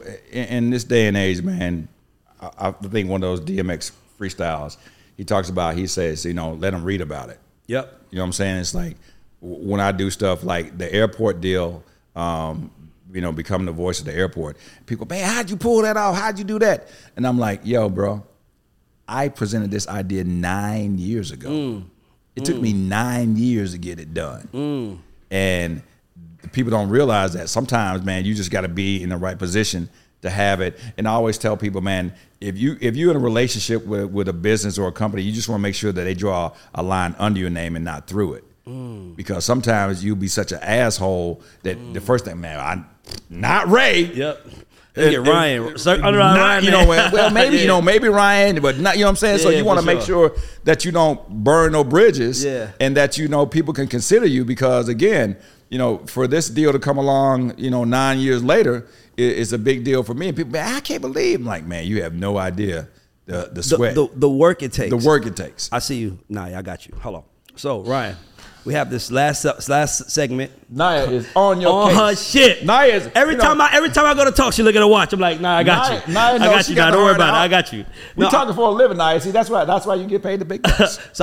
in this day and age, man, I think one of those DMX freestyles, he says, let them read about it. Yep. You know what I'm saying? It's like when I do stuff like the airport deal, becoming the voice of the airport, people, man, how'd you pull that off? How'd you do that? And I'm like, yo, bro, I presented this idea 9 years ago. It took me 9 years to get it done. And people don't realize that sometimes, man, you just got to be in the right position to have it. And I always tell people, man, if you're in a relationship with a business or a company, you just want to make sure that they draw a line under your name and not through it. Because sometimes you'll be such an asshole that the first thing, man, I'm not Ray. Yep. Get Ryan. Well, maybe maybe Ryan, but not. You know what I'm saying. So you want to make sure that you don't burn no bridges, and that people can consider you because again, for this deal to come along, 9 years later, is a big deal for me. And people, man, I can't believe. I'm like, man, you have no idea the sweat, the work it takes. The work it takes. I see you. Naya, I got you. Hold on. So Ryan, we have this last segment. Naya is on your on case. Her shit. Naya is every time I go to talk, she look at her watch. I'm like, I got you. Naya I got you. Now don't worry about it. I got you. We're talking for a living, Naya. See, that's why you get paid the big bucks. So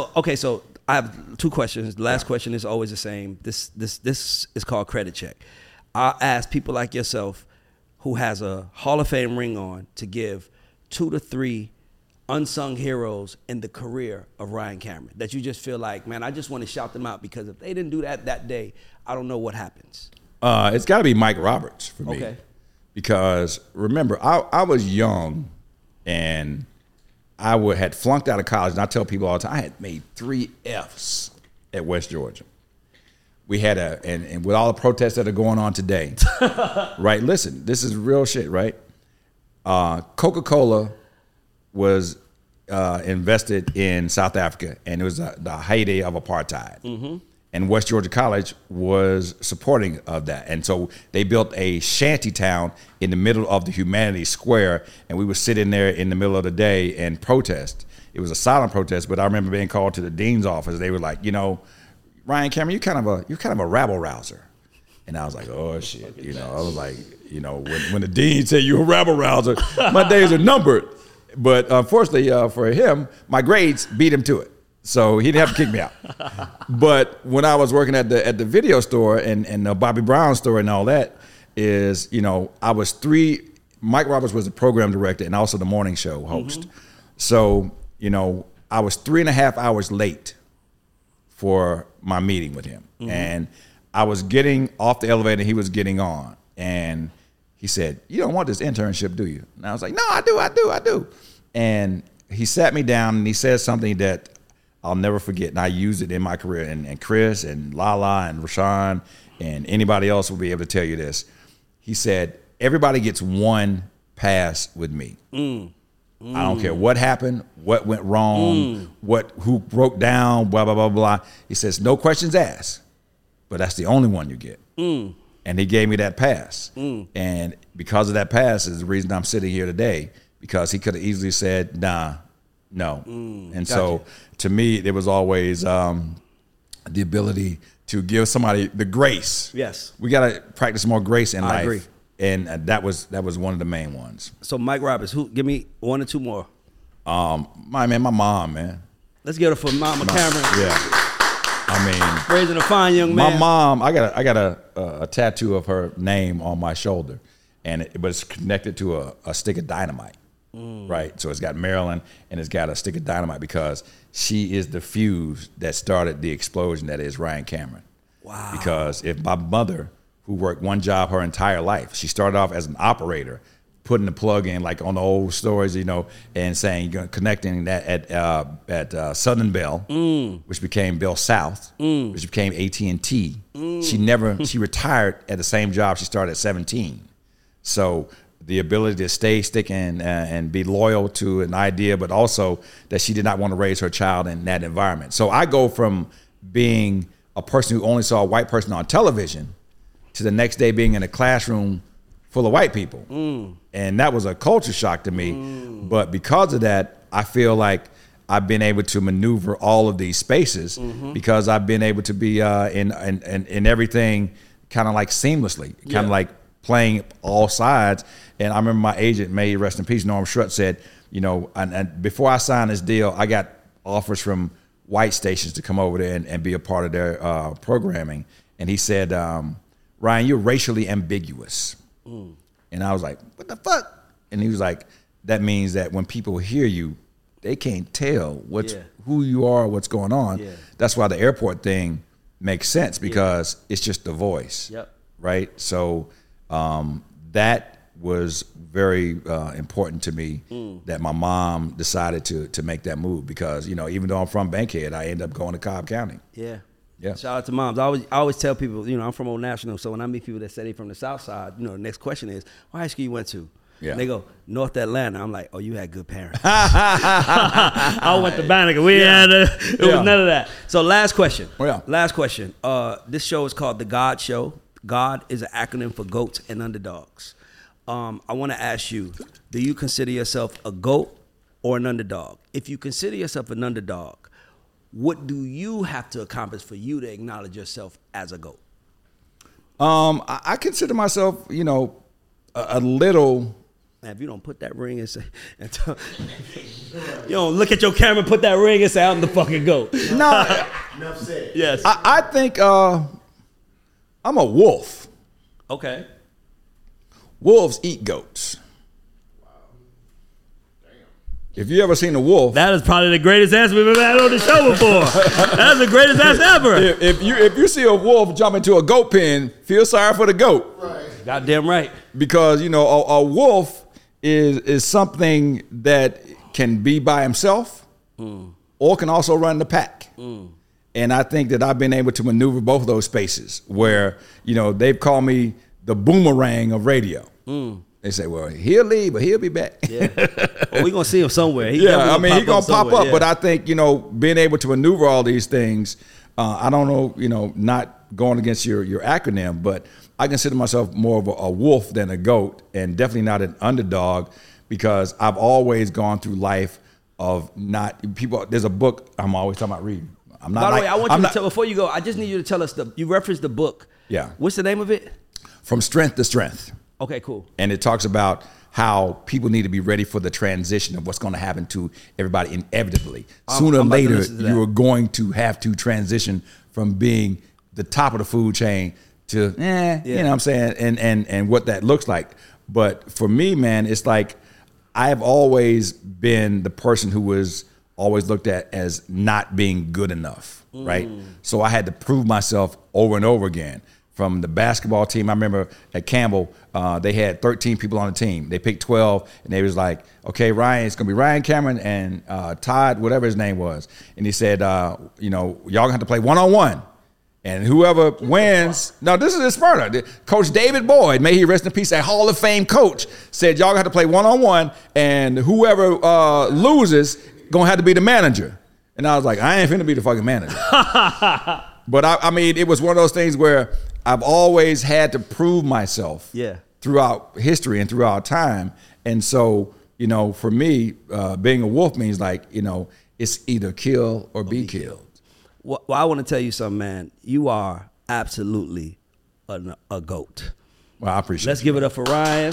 I have two questions. The last question is always the same. This is called credit check. I ask people like yourself who has a Hall of Fame ring on to give 2 to 3 unsung heroes in the career of Ryan Cameron that you just feel like, man, I just want to shout them out because if they didn't do that day, I don't know what happens. It's got to be Mike Roberts for me. Okay. Because remember, I was young and had flunked out of college, and I tell people all the time, I had made 3 Fs at West Georgia. We had and with all the protests that are going on today, right? Listen, this is real shit, right? Coca-Cola was invested in South Africa, and it was the heyday of apartheid. Mm-hmm. And West Georgia College was supporting of that. And so they built a shanty town in the middle of the Humanities Square, and we would sit in there in the middle of the day and protest. It was a silent protest, but I remember being called to the dean's office. They were like, Ryan Cameron, you're kind of a rabble rouser. And I was like, oh shit, I was like, when the dean said you're a rabble rouser, my days are numbered. But unfortunately for him, my grades beat him to it. So he didn't have to kick me out. But when I was working at the video store and the Bobby Brown store and all that is, I was Mike Roberts was the program director and also the morning show host. Mm-hmm. So, I was 3.5 hours late for my meeting with him. Mm-hmm. And I was getting off the elevator and he was getting on. And he said, you don't want this internship, do you? And I was like, no, I do. And he sat me down and he said something that I'll never forget. And I used it in my career. And Chris and Lala and Rashawn and anybody else will be able to tell you this. He said, everybody gets one pass with me. I don't care what happened, what went wrong, who broke down, blah, blah, blah, blah. He says, no questions asked, but that's the only one you get. And he gave me that pass. And because of that pass is the reason I'm sitting here today, because he could have easily said, nah, no. And so to me, there was always the ability to give somebody the grace. Yes. We got to practice more grace in life. I agree. And that was one of the main ones. So Mike Roberts, give me 1 or 2 more. My mom, man. Let's get it for Mama Cameron. Yeah. I mean, Raising a fine young man. my mom, I got a tattoo of her name on my shoulder, but it's connected to a stick of dynamite, right? So it's got Maryland and it's got a stick of dynamite because she is the fuse that started the explosion that is Ryan Cameron. Wow. Because if my mother, who worked one job her entire life, she started off as an operator, putting the plug in like on the old stories, and saying, connecting that at Southern Bell, which became Bell South, which became AT&T. She retired at the same job she started at 17. So the ability to stick and be loyal to an idea, but also that she did not want to raise her child in that environment. So I go from being a person who only saw a white person on television to the next day being in a classroom full of white people. And that was a culture shock to me. But because of that, I feel like I've been able to maneuver all of these spaces because I've been able to be in everything kind of like seamlessly, kind of like playing all sides. And I remember my agent, may he rest in peace, Norm Schrutt, said, and before I signed this deal, I got offers from white stations to come over there and be a part of their programming. And he said, Ryan, you're racially ambiguous. And I was like, what the fuck? And he was like, that means that when people hear you, they can't tell who you are, what's going on. Yeah. That's why the airport thing makes sense because it's just the voice, right? So that was very important to me that my mom decided to make that move because, even though I'm from Bankhead, I ended up going to Cobb County. Yeah. Yeah. Shout out to moms. I always tell people, I'm from Old National, so when I meet people that say they from the South Side, the next question is, what high school you went to? Yeah. And they go, North Atlanta. I'm like, oh, you had good parents. I went to Banneker. It was none of that. So last question. Last question. This show is called The God Show. God is an acronym for goats and underdogs. I want to ask you, do you consider yourself a goat or an underdog? If you consider yourself an underdog, what do you have to accomplish for you to acknowledge yourself as a GOAT? I consider myself, a little. Man, if you don't put that ring and say, you don't look at your camera, put that ring and say, I'm the fucking GOAT. No. Enough said. Yes. I think I'm a wolf. Okay. Wolves eat goats. If you ever seen a wolf, that is probably the greatest answer we've ever had on the show before. That's the greatest answer ever. If you see a wolf jump into a goat pen, feel sorry for the goat. Right. Goddamn right. Because a wolf is something that can be by himself, or can also run the pack. And I think that I've been able to maneuver both of those spaces where they've called me the boomerang of radio. They say, well, he'll leave, but he'll be back. Yeah. Well, we're going to see him somewhere. He's going to pop up. Yeah. But I think, being able to maneuver all these things, I don't know, not going against your acronym, but I consider myself more of a wolf than a goat and definitely not an underdog because I've always gone through life of not people. There's a book I'm always talking about reading. I'm not. By the way, I want you to tell, before you go, I just need you to tell us you referenced the book. Yeah. What's the name of it? From Strength to Strength. Okay, cool. And it talks about how people need to be ready for the transition of what's going to happen to everybody inevitably. Sooner or later, you are going to have to transition from being the top of the food chain to, you know what I'm saying, and what that looks like. But for me, man, it's like I have always been the person who was always looked at as not being good enough, right? So I had to prove myself over and over again. From the basketball team, I remember at Campbell, they had 13 people on the team. They picked 12, and they was like, okay, Ryan, it's going to be Ryan Cameron and Todd, whatever his name was. And he said, y'all going to have to play one-on-one. And whoever wins, no, this is in Smyrna. Coach David Boyd, may he rest in peace, a Hall of Fame coach, said y'all going to have to play one-on-one, and whoever loses going to have to be the manager. And I was like, I ain't finna be the fucking manager. But I mean, it was one of those things where I've always had to prove myself. Yeah. Throughout history and throughout time, and so for me, being a wolf means like it's either kill or be killed. Well, I want to tell you something, man. You are absolutely a GOAT. Well, I appreciate. Let's give it up for Ryan.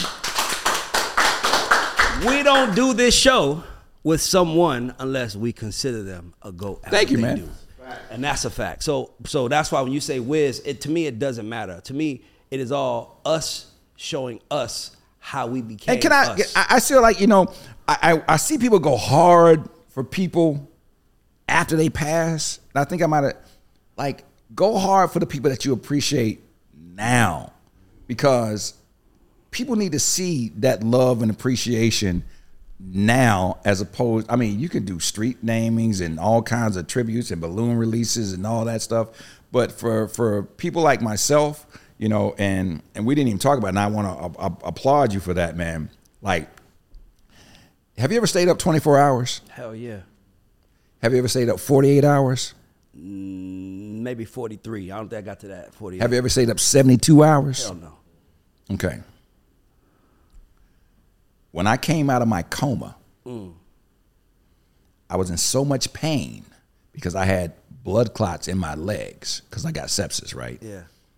We don't do this show with someone unless we consider them a GOAT. Thank you, man. And that's a fact. So that's why when you say Wiz, to me it doesn't matter. To me, it is all us showing us how we became. And us. I feel like I see people go hard for people after they pass. And I think I might have go hard for the people that you appreciate now, because people need to see that love and appreciation now, as opposed, I mean, you can do street namings and all kinds of tributes and balloon releases and all that stuff, but for people like myself, and we didn't even talk about it, and I want to applaud you for that, man. Like, have you ever stayed up 24 hours? Hell yeah. Have you ever stayed up 48 hours? Maybe 43. I don't think I got to that. 48. Have you ever stayed up 72 hours? Hell no. Okay. When I came out of my coma, I was in so much pain because I had blood clots in my legs because I got sepsis, right? Yeah.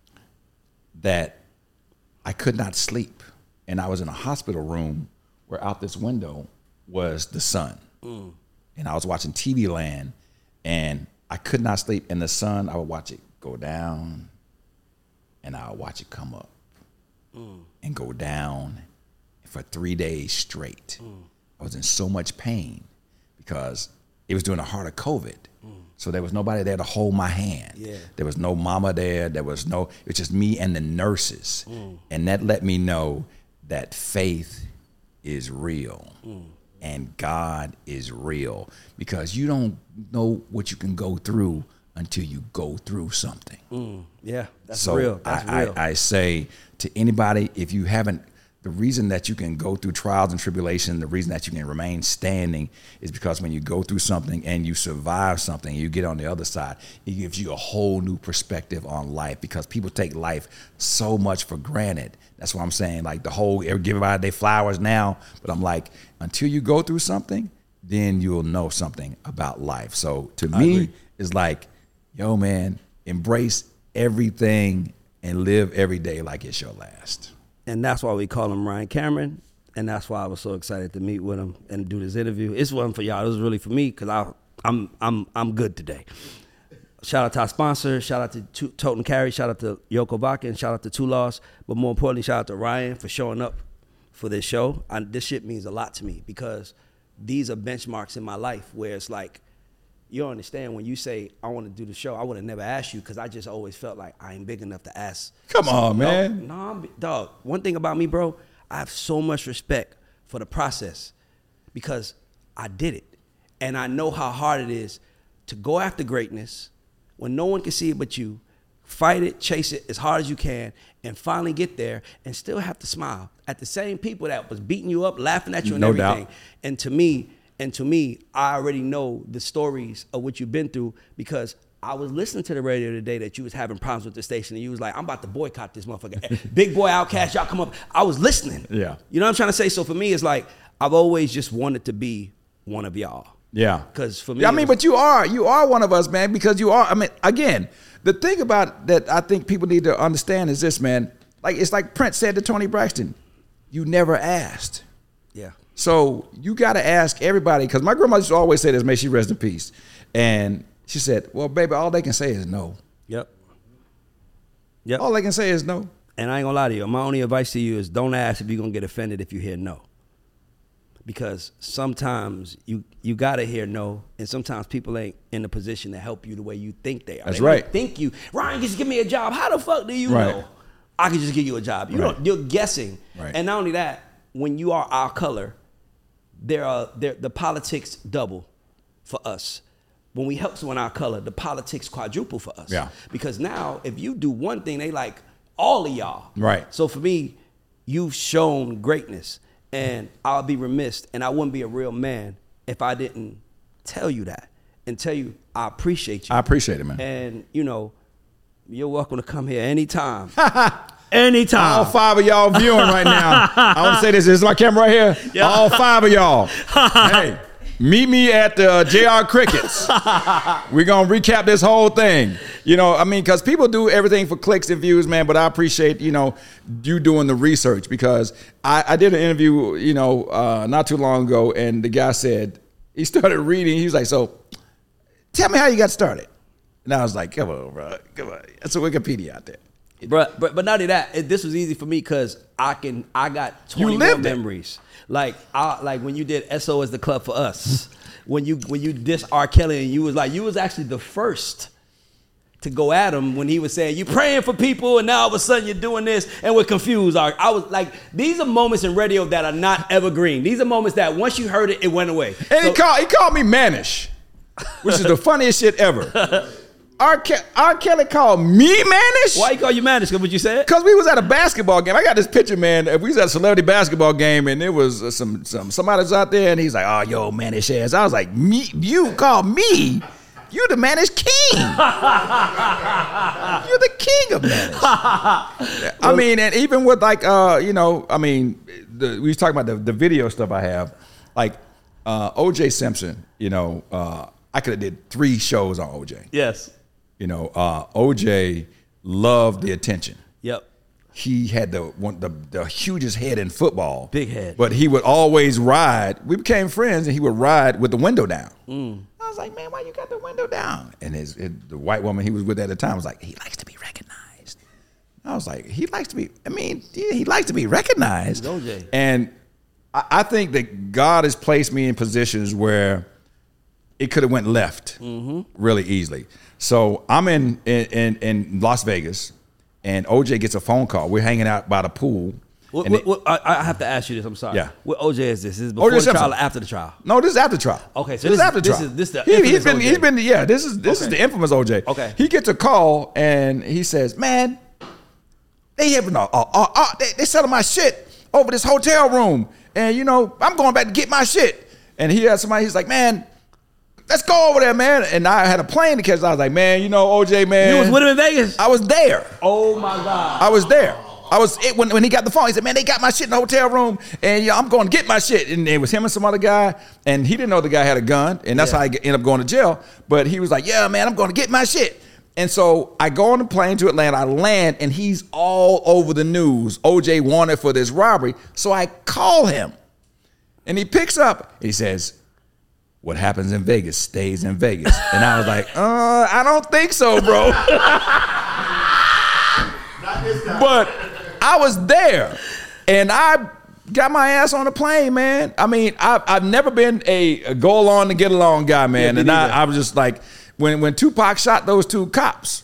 That I could not sleep. And I was in a hospital room where out this window was the sun. And I was watching TV Land, and I could not sleep. And the sun, I would watch it go down, and I would watch it come up and go down for 3 days straight. I was in so much pain because it was during the heart of COVID. So there was nobody there to hold my hand. Yeah. There was no mama there. It was just me and the nurses. And that let me know that faith is real and God is real, because you don't know what you can go through until you go through something. Yeah, that's So real. That's real. I say to anybody, if you haven't, the reason that you can go through trials and tribulation, the reason that you can remain standing is because when you go through something and you survive something, you get on the other side, it gives you a whole new perspective on life, because people take life so much for granted. That's what I'm saying. Like give everybody their flowers now, but I'm like, until you go through something, then you'll know something about life. So to me, it's like, yo, man, embrace everything and live every day like it's your last. And that's why we call him Ryan Cameron. And that's why I was so excited to meet with him and do this interview. It wasn't for y'all. It was really for me, because I'm good today. Shout out to our sponsors. Shout out to Toten Carry. Shout out to Yoko Vaca. And shout out to Two Loss. But more importantly, shout out to Ryan for showing up for this show. This shit means a lot to me, because these are benchmarks in my life where it's like, you don't understand when you say, I want to do the show, I would have never asked you, because I just always felt like I ain't big enough to ask. Come on, man. No, dog. One thing about me, bro, I have so much respect for the process, because I did it. And I know how hard it is to go after greatness when no one can see it but you, fight it, chase it as hard as you can, and finally get there and still have to smile at the same people that was beating you up, laughing at you and everything. Doubt. And to me, I already know the stories of what you've been through, because I was listening to the radio today that you was having problems with the station, and you was like, I'm about to boycott this motherfucker. Big Boy Outkast, y'all come up. I was listening. Yeah. You know what I'm trying to say? So for me, it's like, I've always just wanted to be one of y'all. Yeah. Because for me, yeah, I mean, but you are one of us, man, because you are. I mean, again, the thing about that I think people need to understand is this, man. Like, it's like Prince said to Tony Braxton, you never asked. Yeah. So you got to ask everybody, because my grandma used to always say this, may she rest in peace. And she said, well, baby, all they can say is no. Yep. All they can say is no. And I ain't gonna lie to you. My only advice to you is don't ask if you're gonna get offended if you hear no. Because sometimes you gotta hear no, and sometimes people ain't in a position to help you the way you think they are. That's they right. might think you, Ryan, just give me a job. How the fuck do you know I can just give you a job? You're guessing. Right. And not only that, when you are our color, the politics double for us. When we help someone our color, the politics quadruple for us. Yeah. Because now, if you do one thing, they like all of y'all. Right. So for me, you've shown greatness, and I'll be remiss, and I wouldn't be a real man if I didn't tell you that and tell you I appreciate you. I appreciate it, man. And, you know, You're welcome to come here anytime. Anytime. All 5 of y'all viewing right now. I want to say this. This is my camera right here. Yeah. All 5 of y'all. Hey, meet me at the JR Crickets. We're going to recap this whole thing. You know, I mean, because people do everything for clicks and views, man, but I appreciate, you know, you doing the research because I did an interview, you know, not too long ago, and the guy said, he started reading. He was like, so tell me how you got started. And I was like, come on, bro. Come on. That's a Wikipedia out there. But not only that, this was easy for me because I got 20 You more lived it. memories. Like when you did SO is the club for us. when you diss R. Kelly and you was actually the first to go at him when he was saying you praying for people and now all of a sudden you're doing this and we're confused. I was like, these are moments in radio that are not evergreen. These are moments that once you heard it, it went away. And he called me mannish, which is the funniest shit ever. R. Kelly called me mannish? Why he call you mannish? Because what you said? Because we was at a basketball game. I got this picture, man. We was at a celebrity basketball game, and there was somebody was out there, and he's like, "Oh, yo, mannish ass." I was like, "Me? You call me? You the mannish king? You're the king of mannish." I mean, and even with like, you know, I mean, we was talking about the video stuff I have, like O.J. Simpson. You know, I could have did 3 shows on O.J. Yes. You know, OJ loved the attention. Yep. He had the hugest head in football. Big head. But he would always ride. We became friends, and he would ride with the window down. I was like, man, why you got the window down? And the white woman he was with at the time was like, he likes to be recognized. I was like, he likes to be recognized. He's OJ. And I think that God has placed me in positions where it could have went left really easily. So I'm in Las Vegas, and OJ gets a phone call. We're hanging out by the pool. I have to ask you this. I'm sorry. Yeah. What OJ is this? Is this before the Simpson. trial or after the trial? No, this is after trial. Okay, so this is after trial. This is the he's infamous been OJ. this is the infamous OJ. Okay. He gets a call and he says, "Man, they selling my shit over this hotel room, and you know I'm going back to get my shit." And he had somebody. He's like, "Man, let's go over there, man." And I had a plane to catch. I was like, "Man, you know, OJ, man." You was with him in Vegas? I was there. Oh my God. I was there. When he got the phone, he said, "Man, they got my shit in the hotel room, and yeah, I'm going to get my shit." And it was him and some other guy, and he didn't know the guy had a gun, and that's how I ended up going to jail. But he was like, "Yeah, man, I'm going to get my shit." And so I go on the plane to Atlanta. I land, and he's all over the news. OJ wanted for this robbery. So I call him, and he picks up. And he says, "What happens in Vegas stays in Vegas." And I was like, I don't think so, bro. But I was there, and I got my ass on the plane, man. I mean, I've never been a go along to get along guy, man. Yeah, and I was just like, when Tupac shot those 2 cops,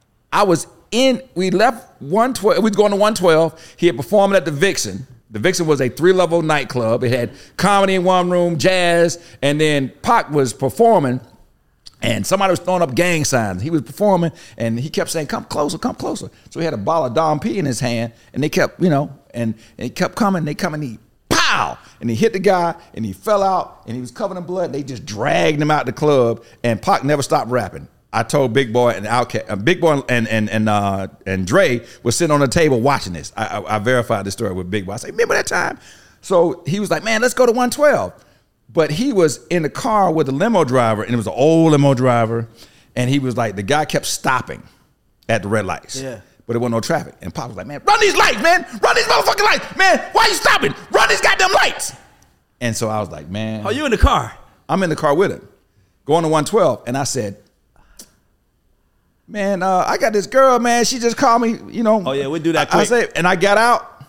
we left 112. We was going to 112. He had performing at the Vixen. The Vixen was a 3-level nightclub. It had comedy in one room, jazz, and then Pac was performing, and somebody was throwing up gang signs. He was performing, and he kept saying, "Come closer, come closer." So he had a bottle of Dom P in his hand, and they kept, you know, and he kept coming. They come, and he pow, and he hit the guy, and he fell out, and he was covered in blood. They just dragged him out the club, and Pac never stopped rapping. I told Big Boy and Outkast, Big Boy and Dre was sitting on the table watching this. I verified the story with Big Boy. I said, "Remember that time?" So he was like, "Man, let's go to 112." But he was in the car with a limo driver, and it was an old limo driver, and he was like, the guy kept stopping at the red lights. Yeah. But there wasn't no traffic. And Pop was like, "Man, run these lights, man. Run these motherfucking lights. Man, why you stopping? Run these goddamn lights." And so I was like, man. Oh, you in the car? I'm in the car with him, going to 112. And I said, "Man, I got this girl, man. She just called me, you know." Oh, yeah, we'll do that I quick. said, and I got out.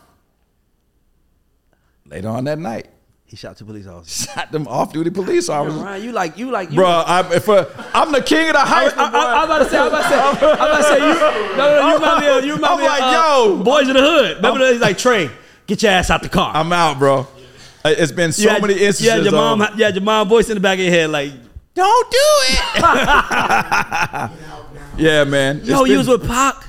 Later on that night, He shot 2 police officers. shot them off-duty police officers. Ryan, you like. Bro, I'm the king of the hype. I'm about to say, you remind me I'm like, of yo. Boys in the Hood. Remember, he's like, "Trey, get your ass out the car." I'm out, bro. It's been so many instances. Yeah, your mom voice in the back of your head like, "Don't do it." Yeah, man. "Yo, you was with Pac."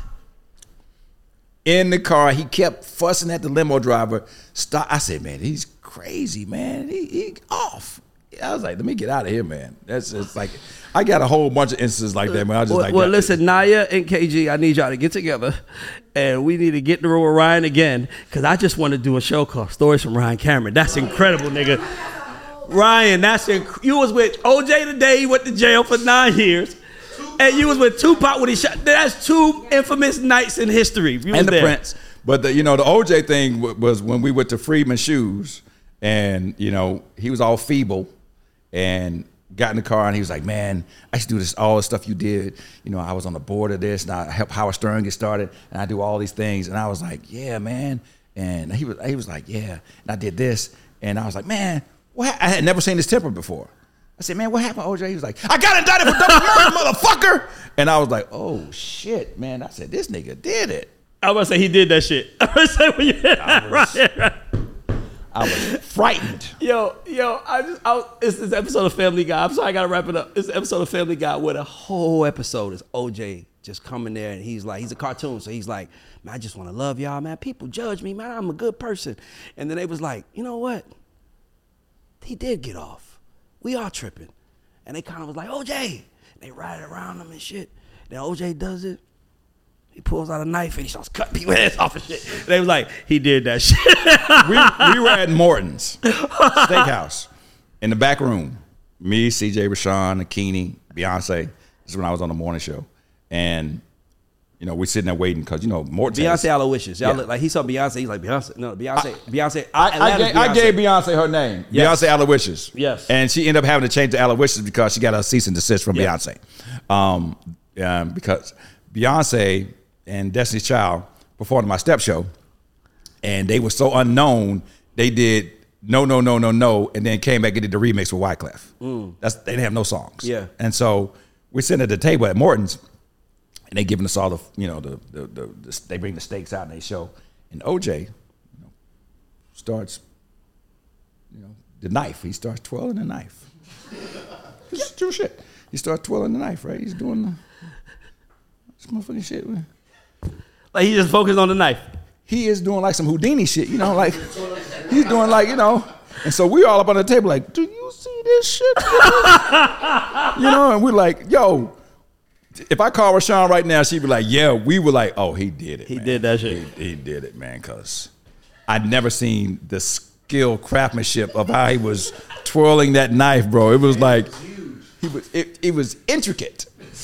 In the car, he kept fussing at the limo driver. I said, "Man, he's crazy, man. He off." I was like, let me get out of here, man. That's just like, I got a whole bunch of instances like that, man. I was just Well, listen, Naya and KG, I need y'all to get together, and we need to get in the room with Ryan again, because I just want to do a show called Stories from Ryan Cameron. That's incredible, nigga. Ryan, you was with OJ today. He went to jail for 9 years. And you was with Tupac when he shot. That's 2 infamous nights in history. And the Prince. But the OJ thing was when we went to Freedman Shoes, and he was all feeble, and got in the car, and he was like, "Man, I used to do all the stuff you did. I was on the board of this, and I helped Howard Stern get started, and I do all these things." And I was like, "Yeah, man." And he was like, "Yeah," and I did this, and I was like, "Man, what?" I had never seen this temper before. I said, "Man, what happened, OJ?" He was like, "I got indicted for double murder, motherfucker." And I was like, "Oh shit, man!" I said, "This nigga did it." I was about to say he did that shit. I was say when you right. I was frightened. Yo, it's this episode of Family Guy. I'm sorry, I gotta wrap it up. It's an episode of Family Guy where the whole episode is OJ just coming there, and he's like, he's a cartoon, so he's like, "Man, I just want to love y'all, man. People judge me, man. I'm a good person." And then they was like, "You know what? He did get off. We are tripping." And they kind of was like, "OJ." And they ride around him and shit. Then OJ does it. He pulls out a knife and he starts cutting people's heads off and shit. And they was like, he did that shit. we were at Morton's Steakhouse in the back room. Me, CJ, Rashawn, Akini, Beyonce. This is when I was on the morning show. And, we're sitting there waiting because, Morton's. Beyonce Aloysius. Y'all look like he saw Beyonce. He's like, Beyonce. No, Beyonce. I gave Beyonce her name. Yes. Beyonce Aloysius. Yes. And she ended up having to change to Aloysius because she got a cease and desist from Beyonce. Because Beyonce and Destiny's Child performed my step show, and they were so unknown, they did No, and then came back and did the remix with Wyclef. They didn't have no songs. Yeah. And so we're sitting at the table at Morton's, and they giving us all the they bring the steaks out and they show, and OJ starts the knife. He starts twirling the knife. Just true shit. He starts twirling the knife, right? He's doing this motherfucking shit, man. Like he just focused on the knife. He is doing like some Houdini shit, like he's doing like, and so we all up on the table like, do you see this shit? And we're like, yo, if I call Rashawn right now, she'd be like, yeah, we were like, oh, he did it. He did that shit. He did it, man, because I'd never seen the skill craftsmanship of how he was twirling that knife, bro. It was like, it was intricate.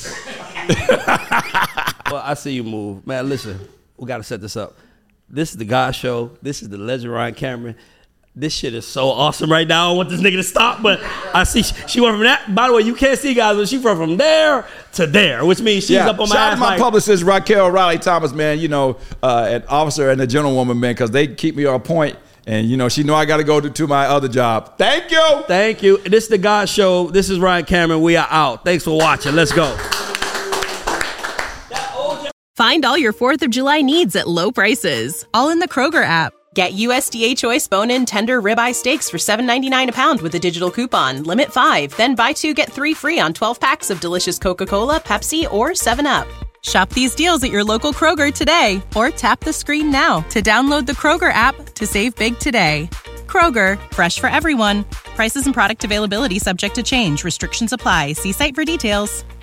Well, I see you move. Man, listen, we got to set this up. This is the God Show. This is the legend Ryan Cameron. This shit is so awesome right now. I want this nigga to stop, but I see she went from that. By the way, you can't see, guys, but she went from there to there, which means she's up on my ass. Shout out to my publicist, Raquel Riley Thomas, man, an officer and a gentlewoman, man, because they keep me on point. And, she know I got to go to my other job. Thank you. Thank you. This is the God Show. This is Ryan Cameron. We are out. Thanks for watching. Let's go. Find all your 4th of July needs at low prices, all in the Kroger app. Get USDA Choice bone-in tender ribeye steaks for $7.99 a pound with a digital coupon. Limit 5. Then buy 2, get 3 free on 12 packs of delicious Coca-Cola, Pepsi, or 7-Up. Shop these deals at your local Kroger today, or tap the screen now to download the Kroger app to save big today. Kroger, fresh for everyone. Prices and product availability subject to change. Restrictions apply. See site for details.